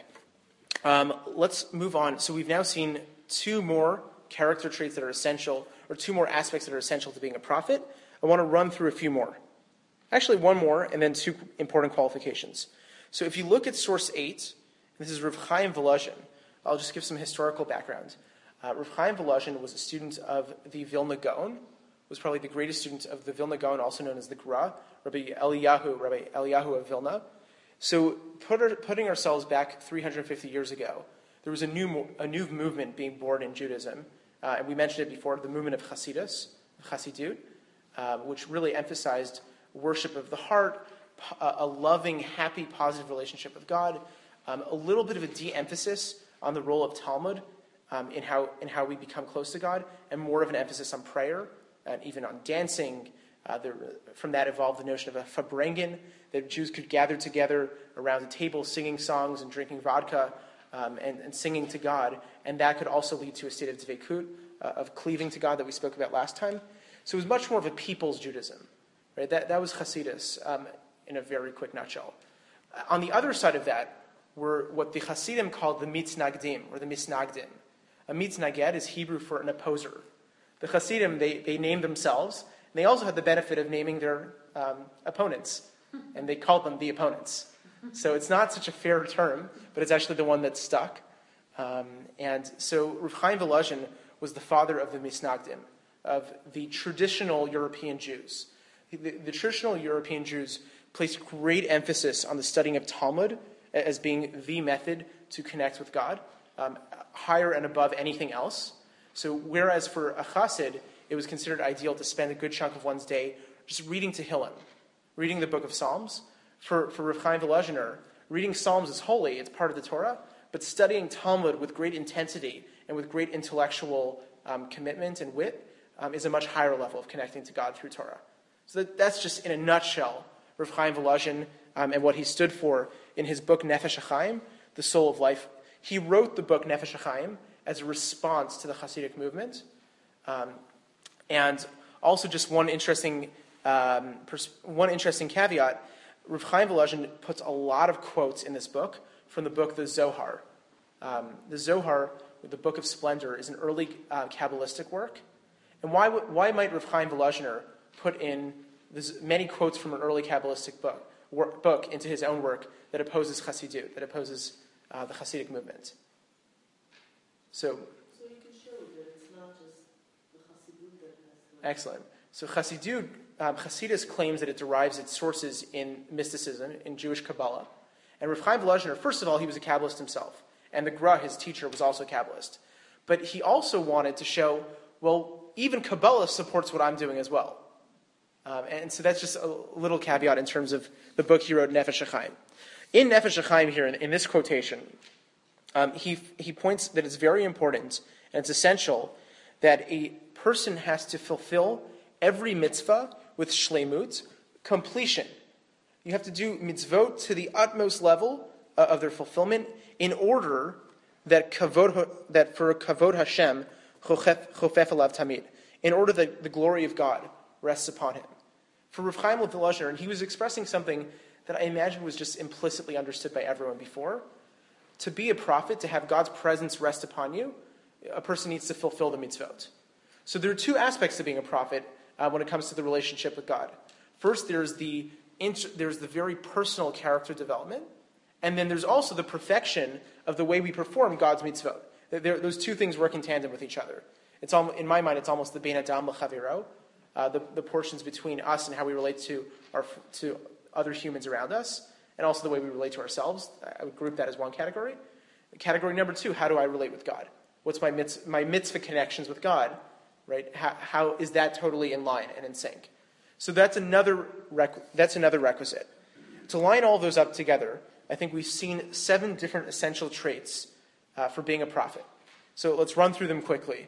let's move on. So we've now seen 2 more character traits that are essential, or 2 more aspects that are essential to being a prophet. I want to run through a few more. Actually, 1 more, and then 2 important qualifications. So if you look at source 8, this is Rav Chaim Volozhin. I'll just give some historical background. Rav Chaim Volozhin was a student of the Vilna Gaon, was probably the greatest student of the Vilna Gaon, also known as the Gra, Rabbi Eliyahu of Vilna. So putting ourselves back 350 years ago, there was a new movement being born in Judaism, and we mentioned it before, the movement of Chassidut, which really emphasized worship of the heart, a loving, happy, positive relationship with God, a little bit of a de-emphasis on the role of Talmud in how we become close to God, and more of an emphasis on prayer, and even on dancing. From that evolved the notion of a farbrengen, that Jews could gather together around a table singing songs and drinking vodka and singing to God, and that could also lead to a state of dveikut, of cleaving to God that we spoke about last time. So it was much more of a people's Judaism. Right? That was Hasidus in a very quick nutshell. On the other side of that, were what the Hasidim called the mitznagdim, or the misnagdim. A mitznaged is Hebrew for an opposer. The Hasidim, they named themselves, and they also had the benefit of naming their opponents, and they called them the opponents. So it's not such a fair term, but it's actually the one that stuck. And so Rav Chaim Volozhin was the father of the misnagdim, of the traditional European Jews. The traditional European Jews placed great emphasis on the studying of Talmud as being the method to connect with God, higher and above anything else. So whereas for a chassid, it was considered ideal to spend a good chunk of one's day just reading Tehillim, reading the book of Psalms. For Rav Chaim Volozhiner, reading Psalms is holy, it's part of the Torah, but studying Talmud with great intensity and with great intellectual commitment and wit is a much higher level of connecting to God through Torah. So that's just in a nutshell Rav Chaim Volozhin and what he stood for in his book Nefesh HaChaim, The Soul of Life. He wrote the book Nefesh HaChaim as a response to the Hasidic movement. And also just one interesting caveat, Rav Chaim Volozhin puts a lot of quotes in this book from the book The Zohar. The Zohar, the Book of Splendor, is an early Kabbalistic work. And why might Rav Chaim Volozhiner put in many quotes from an early Kabbalistic book into his own work that opposes Chassidut, that opposes the Hasidic movement? So you can show that it's not just the Chassidut that has... Excellent. So Chassidut, Chassidus claims that it derives its sources in mysticism, in Jewish Kabbalah. And Rav Chaim Volozhiner, first of all, he was a Kabbalist himself. And the Gra, his teacher, was also a Kabbalist. But he also wanted to show, well, even Kabbalah supports what I'm doing as well. And so that's just a little caveat in terms of the book he wrote, Nefesh HaChaim. In Nefesh HaChaim here, in this quotation, he points that it's very important and it's essential that a person has to fulfill every mitzvah with shleimut, completion. You have to do mitzvot to the utmost level of their fulfillment in order that for kavod Hashem chofef alav tamid, in order that the glory of God rests upon him. For Rav Chaim Volozhiner, and he was expressing something that I imagine was just implicitly understood by everyone before. To be a prophet, to have God's presence rest upon you, a person needs to fulfill the mitzvot. So there are two aspects to being a prophet when it comes to the relationship with God. First, there's the very personal character development, and then there's also the perfection of the way we perform God's mitzvot. Those two things work in tandem with each other. In my mind, it's almost the bein adam l'chaviro, the portions between us and how we relate to other humans around us, and also the way we relate to ourselves. I would group that as one category. Category number two, how do I relate with God? What's my mitzvah connections with God? Right? How is that totally in line and in sync? So that's another requisite. To line all those up together, I think we've seen 7 different essential traits for being a prophet. So let's run through them quickly.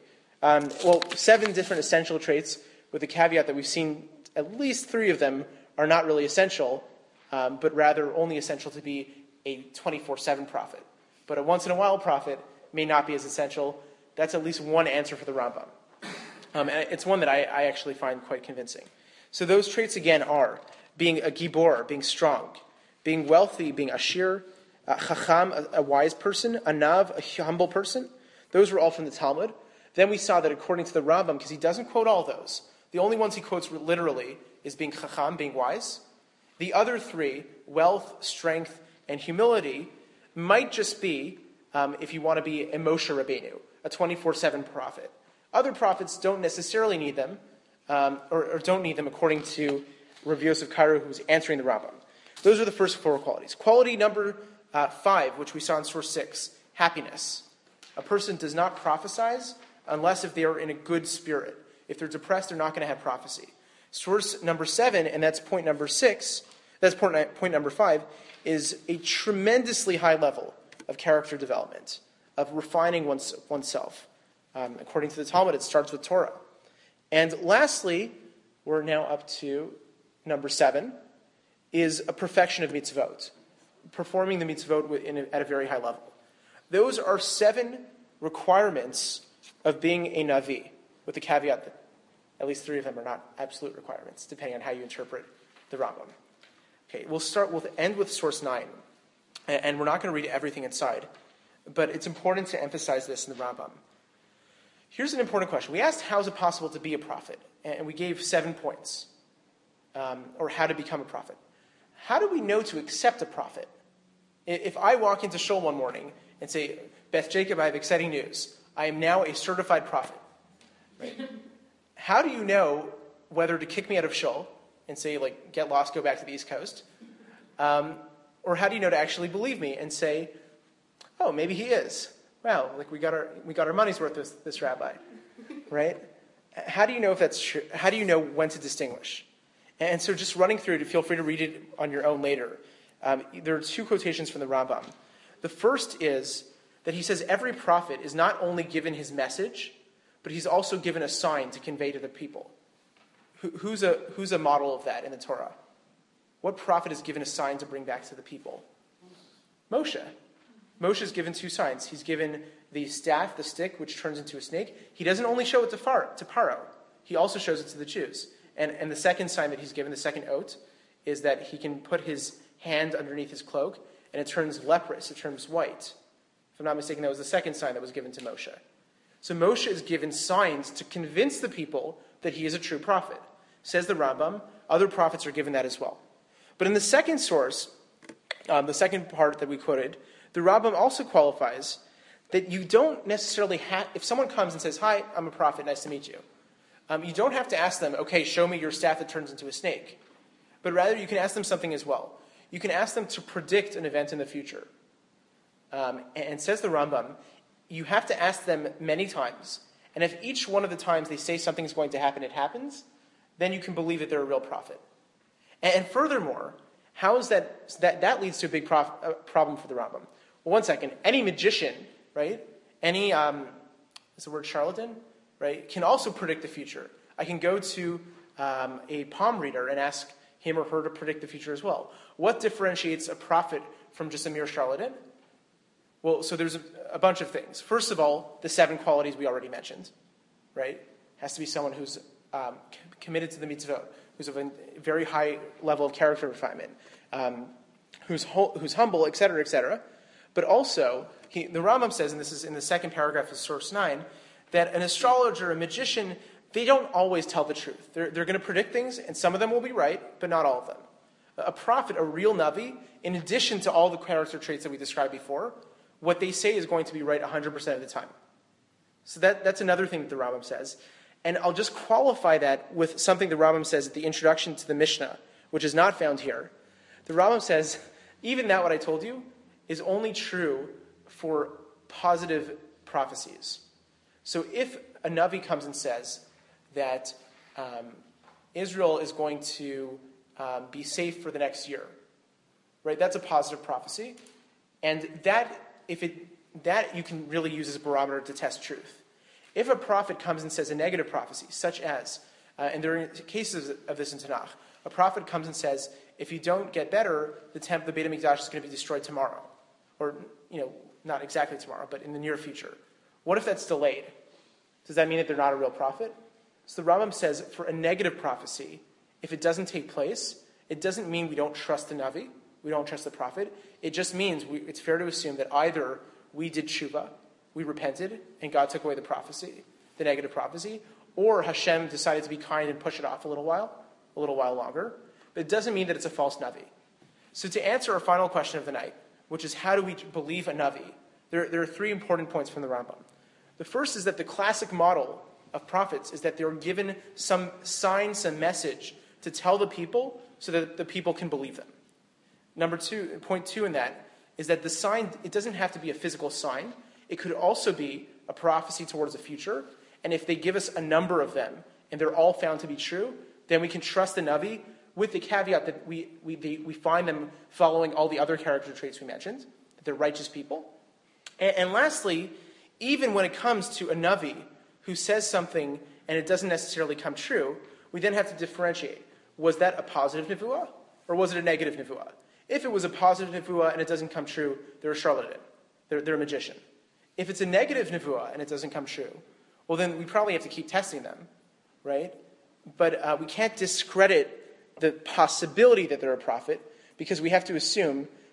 7 different essential traits, with the caveat that we've seen at least 3 of them are not really essential, but rather only essential to be a 24/7 prophet. But a once-in-a-while prophet may not be as essential. That's at least one answer for the Rambam. And it's one that I actually find quite convincing. So those traits, again, are being a gibor, being strong, being wealthy, being ashir, chacham, a wise person, a nav, a humble person. Those were all from the Talmud. Then we saw that according to the Rambam, because he doesn't quote all those, the only ones he quotes literally is being chacham, being wise. The other 3, wealth, strength, and humility, might just be, if you want to be a Moshe Rabbeinu, a 24/7 prophet. Other prophets don't necessarily need them, or don't need them according to Rav Yosef Karo, who's answering the Rambam. Those are the first 4 qualities. Quality number 5, which we saw in source 6, happiness. A person does not prophesize unless if they are in a good spirit. If they're depressed, they're not going to have prophecy. Source number 7, and that's point number 6, that's point number 5, is a tremendously high level of character development, of refining oneself. According to the Talmud, it starts with Torah. And lastly, we're now up to number 7, is a perfection of mitzvot, performing the mitzvot at a very high level. Those are 7 requirements of being a Navi, with the caveat that at least 3 of them are not absolute requirements, depending on how you interpret the Rambam. Okay, we'll end with source 9. And we're not going to read everything inside, but it's important to emphasize this in the Rambam. Here's an important question. We asked, how is it possible to be a prophet? And we gave 7 points, or how to become a prophet. How do we know to accept a prophet? If I walk into Shul one morning and say, Beth Jacob, I have exciting news. I am now a certified prophet. Right? How do you know whether to kick me out of Shul and say, like, get lost, go back to the East Coast? Or how do you know to actually believe me and say, oh, maybe he is. Wow, like we got our money's worth this rabbi, right? How do you know if that's true? How do you know when to distinguish? And so just running through it, feel free to read it on your own later. There are 2 quotations from the Rambam. The first is that he says every prophet is not only given his message, but he's also given a sign to convey to the people. Who's a model of that in the Torah? What prophet is given a sign to bring back to the people? Moshe. Moshe is given 2 signs. He's given the staff, the stick, which turns into a snake. He doesn't only show it to Paro. He also shows it to the Jews. And the second sign that he's given, the second oath, is that he can put his hand underneath his cloak, and it turns leprous, it turns white. If I'm not mistaken, that was the second sign that was given to Moshe. So Moshe is given signs to convince the people that he is a true prophet. Says the Rambam, other prophets are given that as well. But in the second source, the second part that we quoted, the Rambam also qualifies that you don't necessarily have, if someone comes and says, hi, I'm a prophet, nice to meet you, you don't have to ask them, okay, show me your staff that turns into a snake. But rather, you can ask them something as well. You can ask them to predict an event in the future. And says the Rambam, you have to ask them many times. And if each one of the times they say something is going to happen, it happens, then you can believe that they're a real prophet. And furthermore, how is that leads to a big problem for the Rambam. Well, one second. Any magician, right? Any, is the word charlatan? Right? Can also predict the future. I can go to a palm reader and ask him or her to predict the future as well. What differentiates a prophet from just a mere charlatan? Well, so there's a bunch of things. First of all, the 7 qualities we already mentioned, right? Has to be someone who's committed to the mitzvot, who's of a very high level of character refinement, who's humble, etc., etc. But also, the Rambam says, and this is in the second paragraph of source 9, that an astrologer, a magician, they don't always tell the truth. They're going to predict things, and some of them will be right, but not all of them. A prophet, a real Navi, in addition to all the character traits that we described before, what they say is going to be right 100% of the time. So that's another thing that the Rambam says. And I'll just qualify that with something the Rambam says at the introduction to the Mishnah, which is not found here. The Rambam says, even that what I told you is only true for positive prophecies. So if a Navi comes and says that Israel is going to be safe for the next year, right? That's a positive prophecy. And that you can really use as a barometer to test truth. If a prophet comes and says a negative prophecy, such as, and there are cases of this in Tanakh, a prophet comes and says, if you don't get better, the Beit HaMikdash is going to be destroyed tomorrow. Or, not exactly tomorrow, but in the near future. What if that's delayed? Does that mean that they're not a real prophet? So the Rambam says, for a negative prophecy, if it doesn't take place, it doesn't mean we don't trust the Navi, we don't trust the prophet. It just means it's fair to assume that either we did tshuva, we repented, and God took away the prophecy, the negative prophecy, or Hashem decided to be kind and push it off a little while longer. But it doesn't mean that it's a false Navi. So to answer our final question of the night, which is how do we believe a Navi, there are 3 important points from the Rambam. The first is that the classic model of prophets is that they're given some sign, some message to tell the people so that the people can believe them. Point 2 in that is that the sign, it doesn't have to be a physical sign. It could also be a prophecy towards the future. And if they give us a number of them and they're all found to be true, then we can trust the Navi with the caveat that we find them following all the other character traits we mentioned, that they're righteous people. And lastly, even when it comes to a Navi who says something and it doesn't necessarily come true, we then have to differentiate. Was that a positive nevuah or was it a negative nevuah? If it was a positive nevuah and it doesn't come true, they're a charlatan. They're a magician. If it's a negative nevuah and it doesn't come true, well then we probably have to keep testing them, right? But we can't discredit the possibility that they're a prophet because we have to assume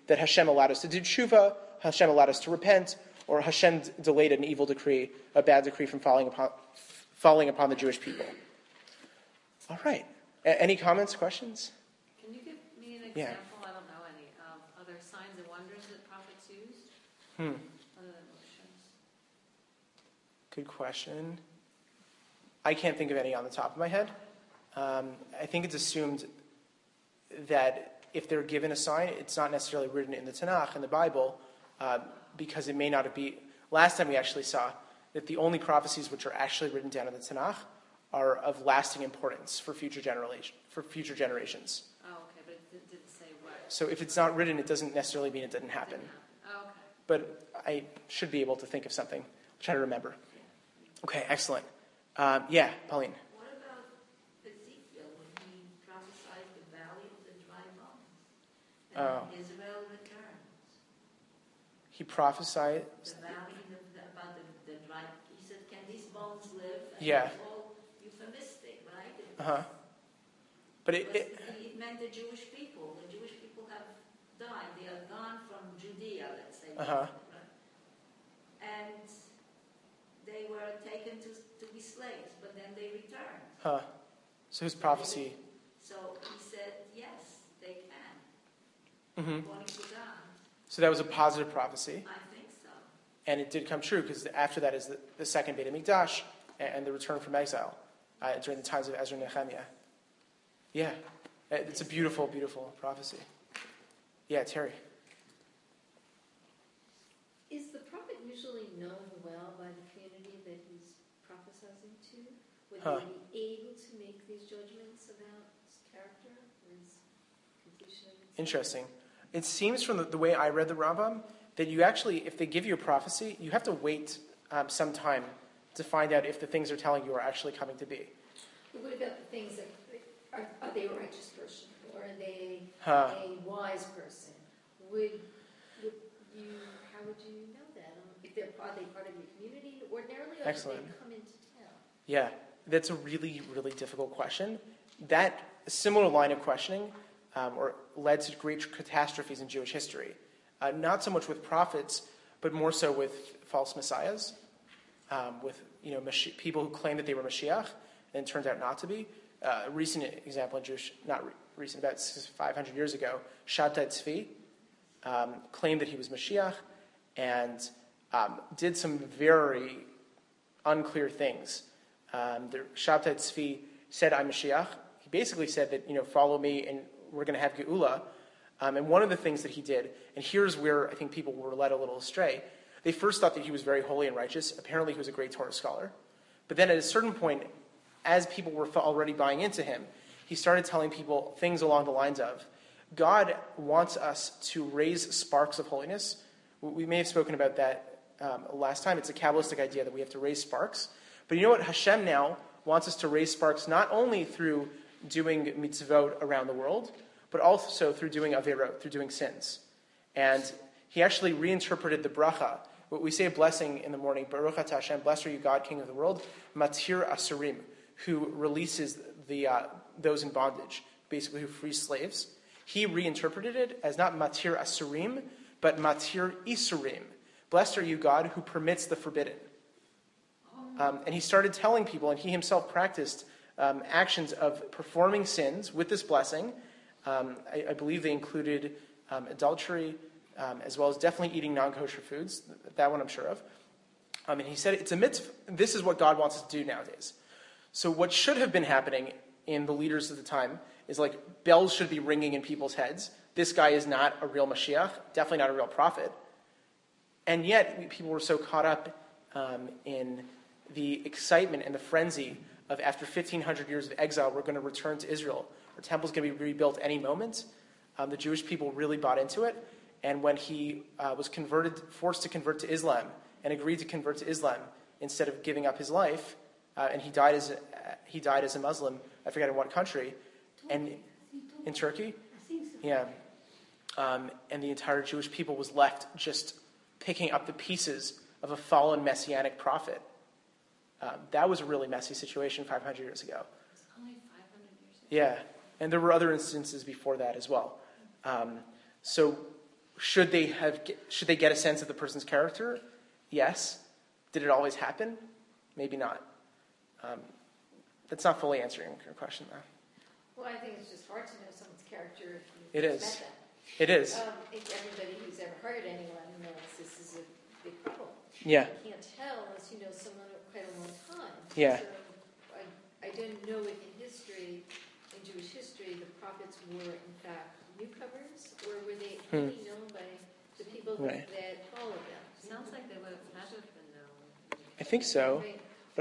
that Hashem allowed us to do tshuva, Hashem allowed us to repent, or Hashem delayed an evil decree, a bad decree from falling upon the Jewish people. All right. Any comments, questions? Can you give me an Yeah. example, I don't know any, of other signs and wonders that prophets used? Other than motions? Good question. I can't think of any on the top of my head. I think it's assumed that if they're given a sign, it's not necessarily written in the Tanakh, in the Bible, because it may not be. Last time we actually saw that the only prophecies which are actually written down in the Tanakh are of lasting importance for future generations. Oh, okay, but it didn't say what. So if it's not written, it doesn't necessarily mean it didn't happen. Oh, okay. But I should be able to think of something. I'll try to remember. Okay, excellent. Yeah, Pauline. What about Ezekiel when he prophesied the valley of the dry bones? And Israel returns. He prophesied. The valley about the dry. He said, "Can these bones live?" And Yeah. It's all euphemistic, right? But it meant the Jewish people. The Jewish people have died. They are gone from Judea, let's say. Right? And they were taken to be slaves, but then they returned. So his prophecy. So he said, yes, they can. According to God. So that was a positive prophecy. I think so. And it did come true, because after that is the second Beit HaMikdash and the return from exile during the times of Ezra and Nehemiah. Yeah, it's a beautiful, beautiful prophecy. Yeah, Terry. Is the prophet usually known well by the community that he's prophesying to? Would they be able to make these judgments about his character or his completion of his Interesting. It seems from the way I read the Rambam that you actually, if they give you a prophecy, you have to wait some time to find out if the things they're telling you are actually coming to be. But what about the things that, are they a righteous person? Or are they a wise person? How would you know that? Are they part of your community? Ordinarily, or Excellent. do they come into town? Yeah, that's a really, really difficult question. That similar line of questioning or led to great catastrophes in Jewish history. Not so much with prophets, but more so with false messiahs, with people who claimed that they were Mashiach and turned out not to be. A recent example in Jewish, recent, about 500 years ago, Shabtai Tzvi claimed that he was Mashiach and did some very unclear things. Shabtai Tzvi said, "I'm Mashiach." He basically said that, follow me and we're going to have Geula. And one of the things that he did, and here's where I think people were led a little astray, they first thought that he was very holy and righteous. Apparently he was a great Torah scholar. But then at a certain point, as people were already buying into him, he started telling people things along the lines of, God wants us to raise sparks of holiness. We may have spoken about that last time. It's a Kabbalistic idea that we have to raise sparks. But you know what? Hashem now wants us to raise sparks not only through doing mitzvot around the world, but also through doing averot, through doing sins. And he actually reinterpreted the bracha. We say a blessing in the morning, Baruch atah Hashem, blessed are you, God, King of the world, matir asurim, who releases those in bondage, basically who frees slaves. He reinterpreted it as not matir asurim, but matir isurim. Blessed are you, God, who permits the forbidden. And he started telling people, and he himself practiced actions of performing sins with this blessing. I believe they included adultery, as well as definitely eating non-kosher foods. That one I'm sure of. And he said it's a mitzvah. This is what God wants us to do nowadays. So what should have been happening in the leaders of the time is like bells should be ringing in people's heads. This guy is not a real Mashiach, definitely not a real prophet. And yet people were so caught up in the excitement and the frenzy of after 1,500 years of exile, we're going to return to Israel. Our temple's going to be rebuilt any moment. The Jewish people really bought into it. And when he was forced to convert to Islam, and agreed to convert to Islam instead of giving up his life, and he died as a Muslim. I forget in what country, and in Turkey. Yeah, and the entire Jewish people was left just picking up the pieces of a fallen messianic prophet. That was a really messy situation 500 years ago. It's only 500 years ago. Yeah, and there were other instances before that as well. So Should they get a sense of the person's character? Yes. Did it always happen? Maybe not. That's not fully answering your question, though. Well, I think it's just hard to know someone's character if It you've is. met them. It is. If everybody who's ever hired anyone knows this is a big problem. Yeah. You can't tell unless you know someone quite a long time. Yeah. So I don't know if in history, in Jewish history, the prophets were in fact newcomers, or were they only known by the people Right. that followed them? Sounds like they would have had to have been known. I think so. Right. But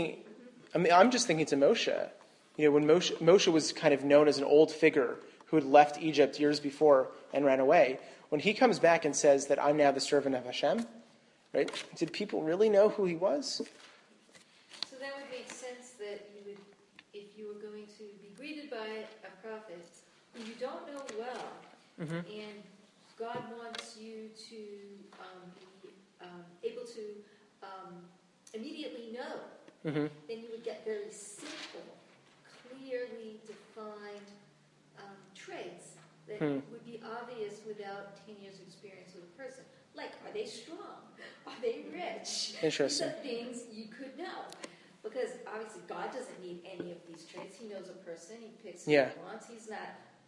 I'm just thinking to Moshe. When Moshe was kind of known as an old figure who had left Egypt years before and ran away, when he comes back and says that I'm now the servant of Hashem, right? Did people really know who he was? So that would make sense that you would, if you were going to be greeted by a prophet who you don't know well, and God wants you to be able to immediately know, then you would get very simple, clearly defined traits that would be obvious without 10 years' experience with a person. Like, are they strong? Are they rich? Interesting. These are things you could know. Because obviously God doesn't need any of these traits. He knows a person. He picks who he wants. He's not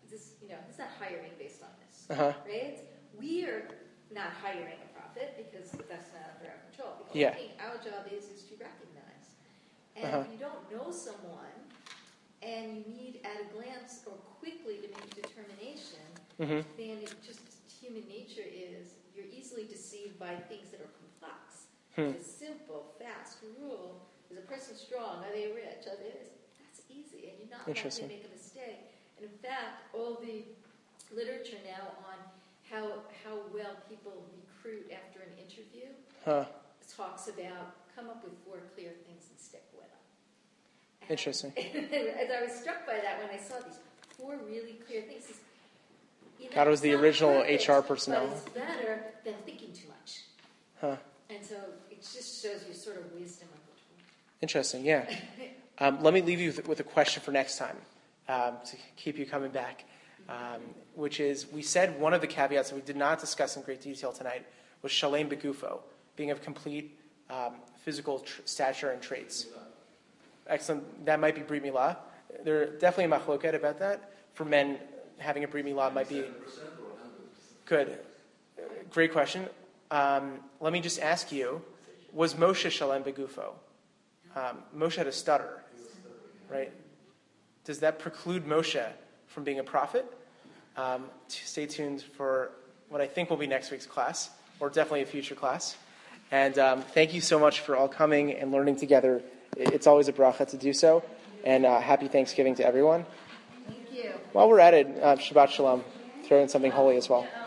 hiring based on this. Right? We are not hiring a prophet because that's not under our control. The only thing our job is to recognize. And if you don't know someone and you need at a glance or quickly to make a determination, then it just human nature is you're easily deceived by things that are complex. The simple, fast rule is a person strong? Are they rich? Are they this? That's easy, and you're not likely to make a mistake. And in fact, all the literature now on how well people recruit after an interview talks about come up with 4 clear things and stick with them. And Interesting. As I was struck by that when I saw these 4 really clear things. That was the original HR personnel. But it's better than thinking too much. And so it just shows you sort of wisdom of which one. Interesting, yeah. Let me leave you with a question for next time to keep you coming back, which is, we said one of the caveats that we did not discuss in great detail tonight was shalem begufo, being of complete physical stature and traits. Excellent. That might be Brit Milah. There's definitely a machloket about that. For men, having a Brit Milah might be good. Great question. Let me just ask you, was Moshe shalem begufo? Moshe had a stutter, right? Does that preclude Moshe from being a prophet? Stay tuned for what I think will be next week's class, or definitely a future class. And thank you so much for all coming and learning together. It's always a bracha to do so. And happy Thanksgiving to everyone. Thank you. While we're at it, Shabbat Shalom. Throw in something holy as well.